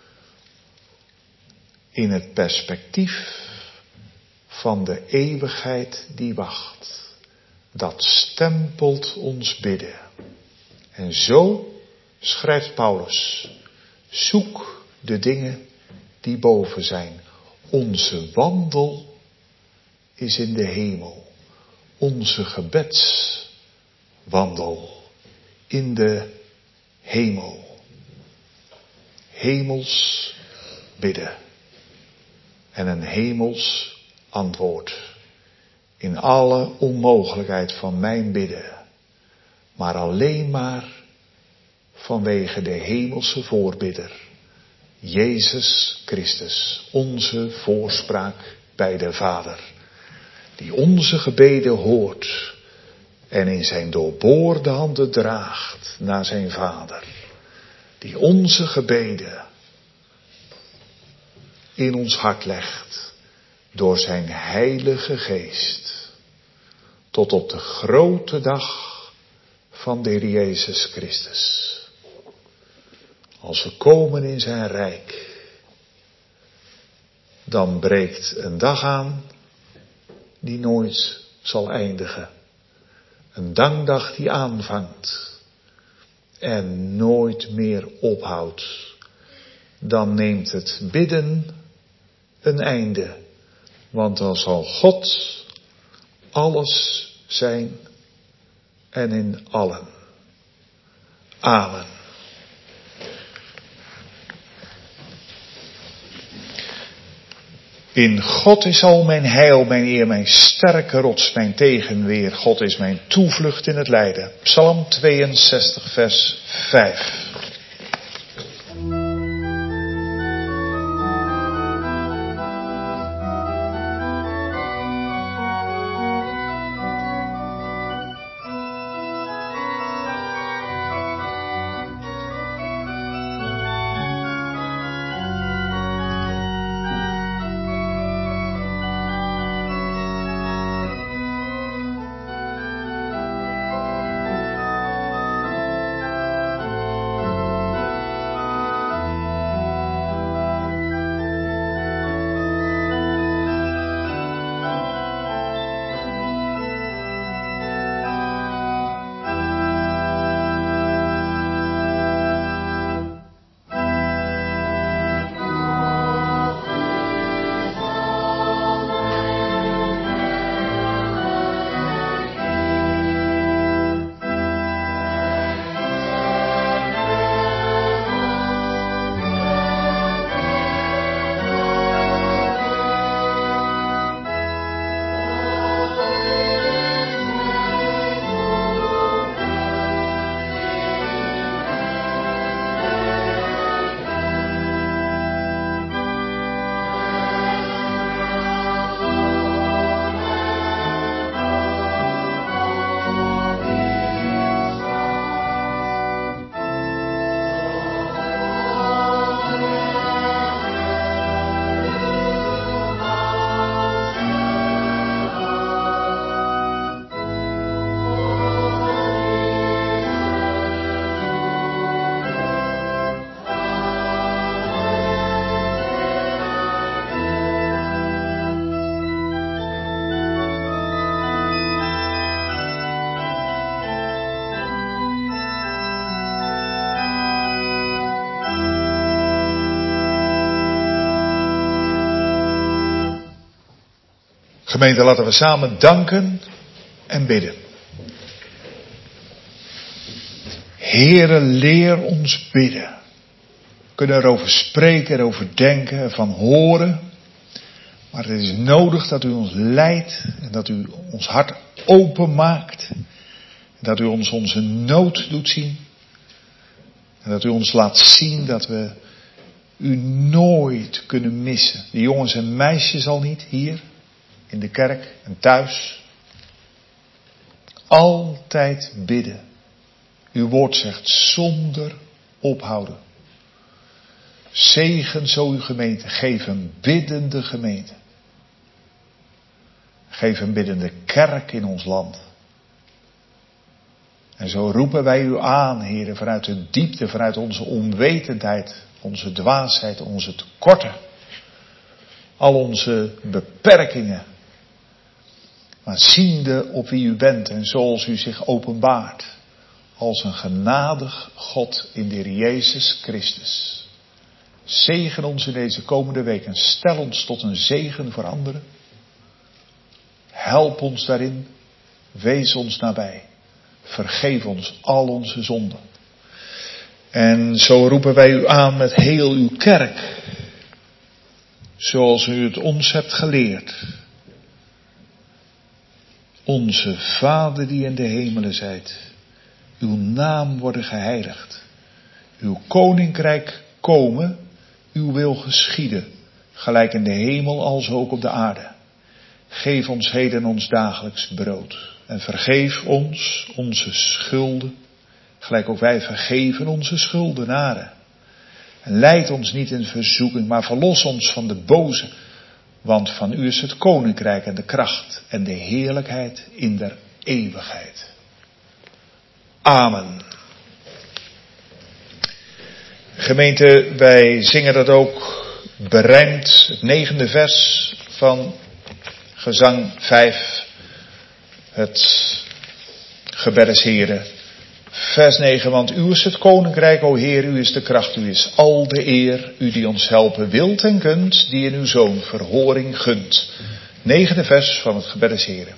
in het perspectief van de eeuwigheid die wacht. Dat stempelt ons bidden. En zo schrijft Paulus, zoek de dingen die boven zijn. Onze wandel is in de hemel. Onze gebedswandel in de hemel. Hemels bidden. En een hemels antwoord. In alle onmogelijkheid van mijn bidden. Maar alleen maar vanwege de hemelse voorbidder, Jezus Christus, onze voorspraak bij de Vader, die onze gebeden hoort en in zijn doorboorde handen draagt naar zijn Vader, die onze gebeden in ons hart legt door zijn Heilige Geest, tot op de grote dag van de Heer Jezus Christus. Als we komen in zijn rijk, dan breekt een dag aan die nooit zal eindigen. Een dankdag die aanvangt en nooit meer ophoudt. Dan neemt het bidden een einde, want dan zal God alles zijn en in allen. Amen. In God is al mijn heil, mijn eer, mijn sterke rots, mijn tegenweer. God is mijn toevlucht in het lijden. Psalm 62, vers 5. Gemeente, laten we samen danken en bidden. Heere, leer ons bidden. We kunnen erover spreken, erover denken, ervan horen. Maar het is nodig dat u ons leidt en dat u ons hart openmaakt. En dat u ons onze nood doet zien. En dat u ons laat zien dat we u nooit kunnen missen. De jongens en meisjes al niet hier in de kerk en thuis. Altijd bidden. Uw woord zegt zonder ophouden. Zegen zo uw gemeente. Geef een biddende gemeente. Geef een biddende kerk in ons land. En zo roepen wij u aan, heren, vanuit de diepte, vanuit onze onwetendheid, onze dwaasheid, onze tekorten. Al onze beperkingen. Maar ziende op wie u bent en zoals u zich openbaart. Als een genadig God in de Heer Jezus Christus. Zegen ons in deze komende week en stel ons tot een zegen voor anderen. Help ons daarin. Wees ons nabij. Vergeef ons al onze zonden. En zo roepen wij u aan met heel uw kerk. Zoals u het ons hebt geleerd. Onze Vader die in de hemelen zijt. Uw naam worden geheiligd. Uw koninkrijk komen. uw wil geschieden, gelijk in de hemel als ook op de aarde. Geef ons heden ons dagelijks brood. En vergeef ons onze schulden, gelijk ook wij vergeven onze schuldenaren. En leid ons niet in verzoeking, maar verlos ons van de boze. Want van u is het koninkrijk en de kracht en de heerlijkheid in der eeuwigheid. Amen. Gemeente, wij zingen dat ook berijmd, het 9e vers van gezang 5, het gebed des Heren. Vers 9, want u is het koninkrijk, o Heer, u is de kracht, u is al de eer, u die ons helpen wilt en kunt, die in uw Zoon verhoring gunt. 9e vers van het gebed des Heren.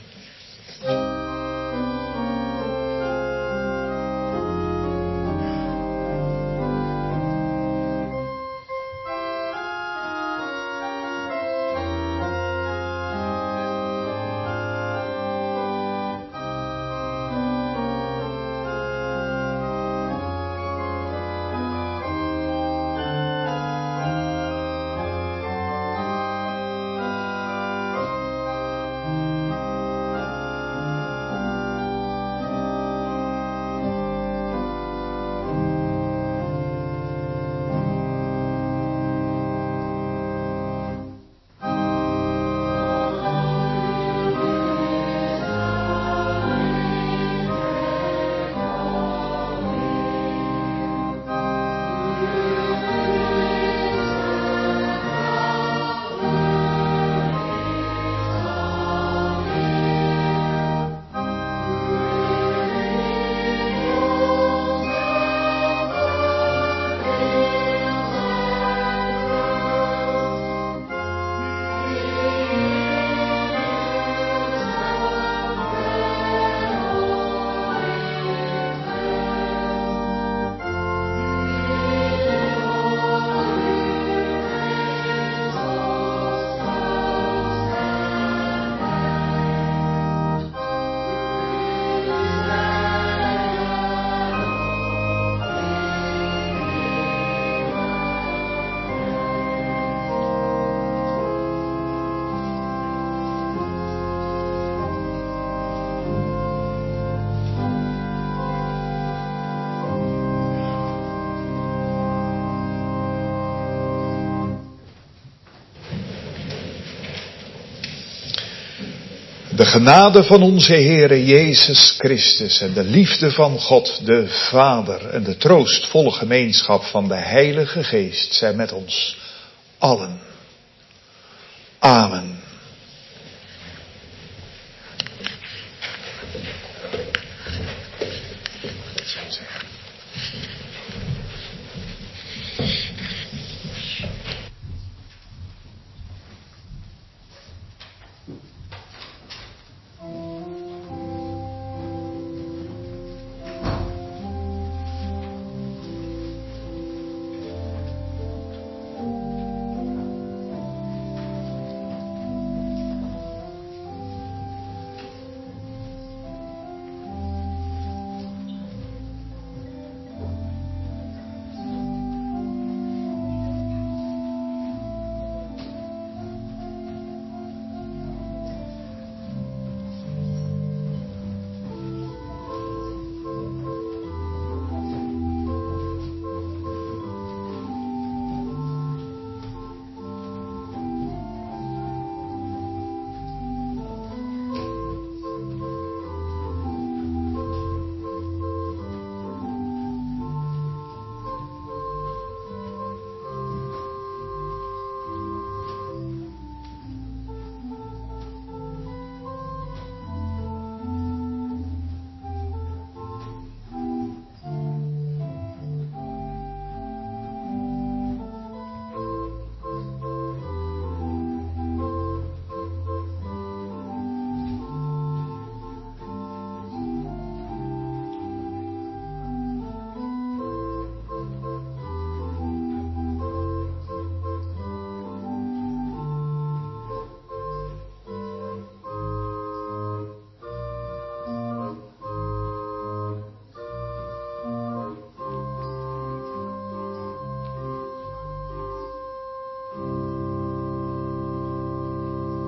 De genade van onze Heere Jezus Christus en de liefde van God de Vader en de troostvolle gemeenschap van de Heilige Geest zijn met ons allen. Amen.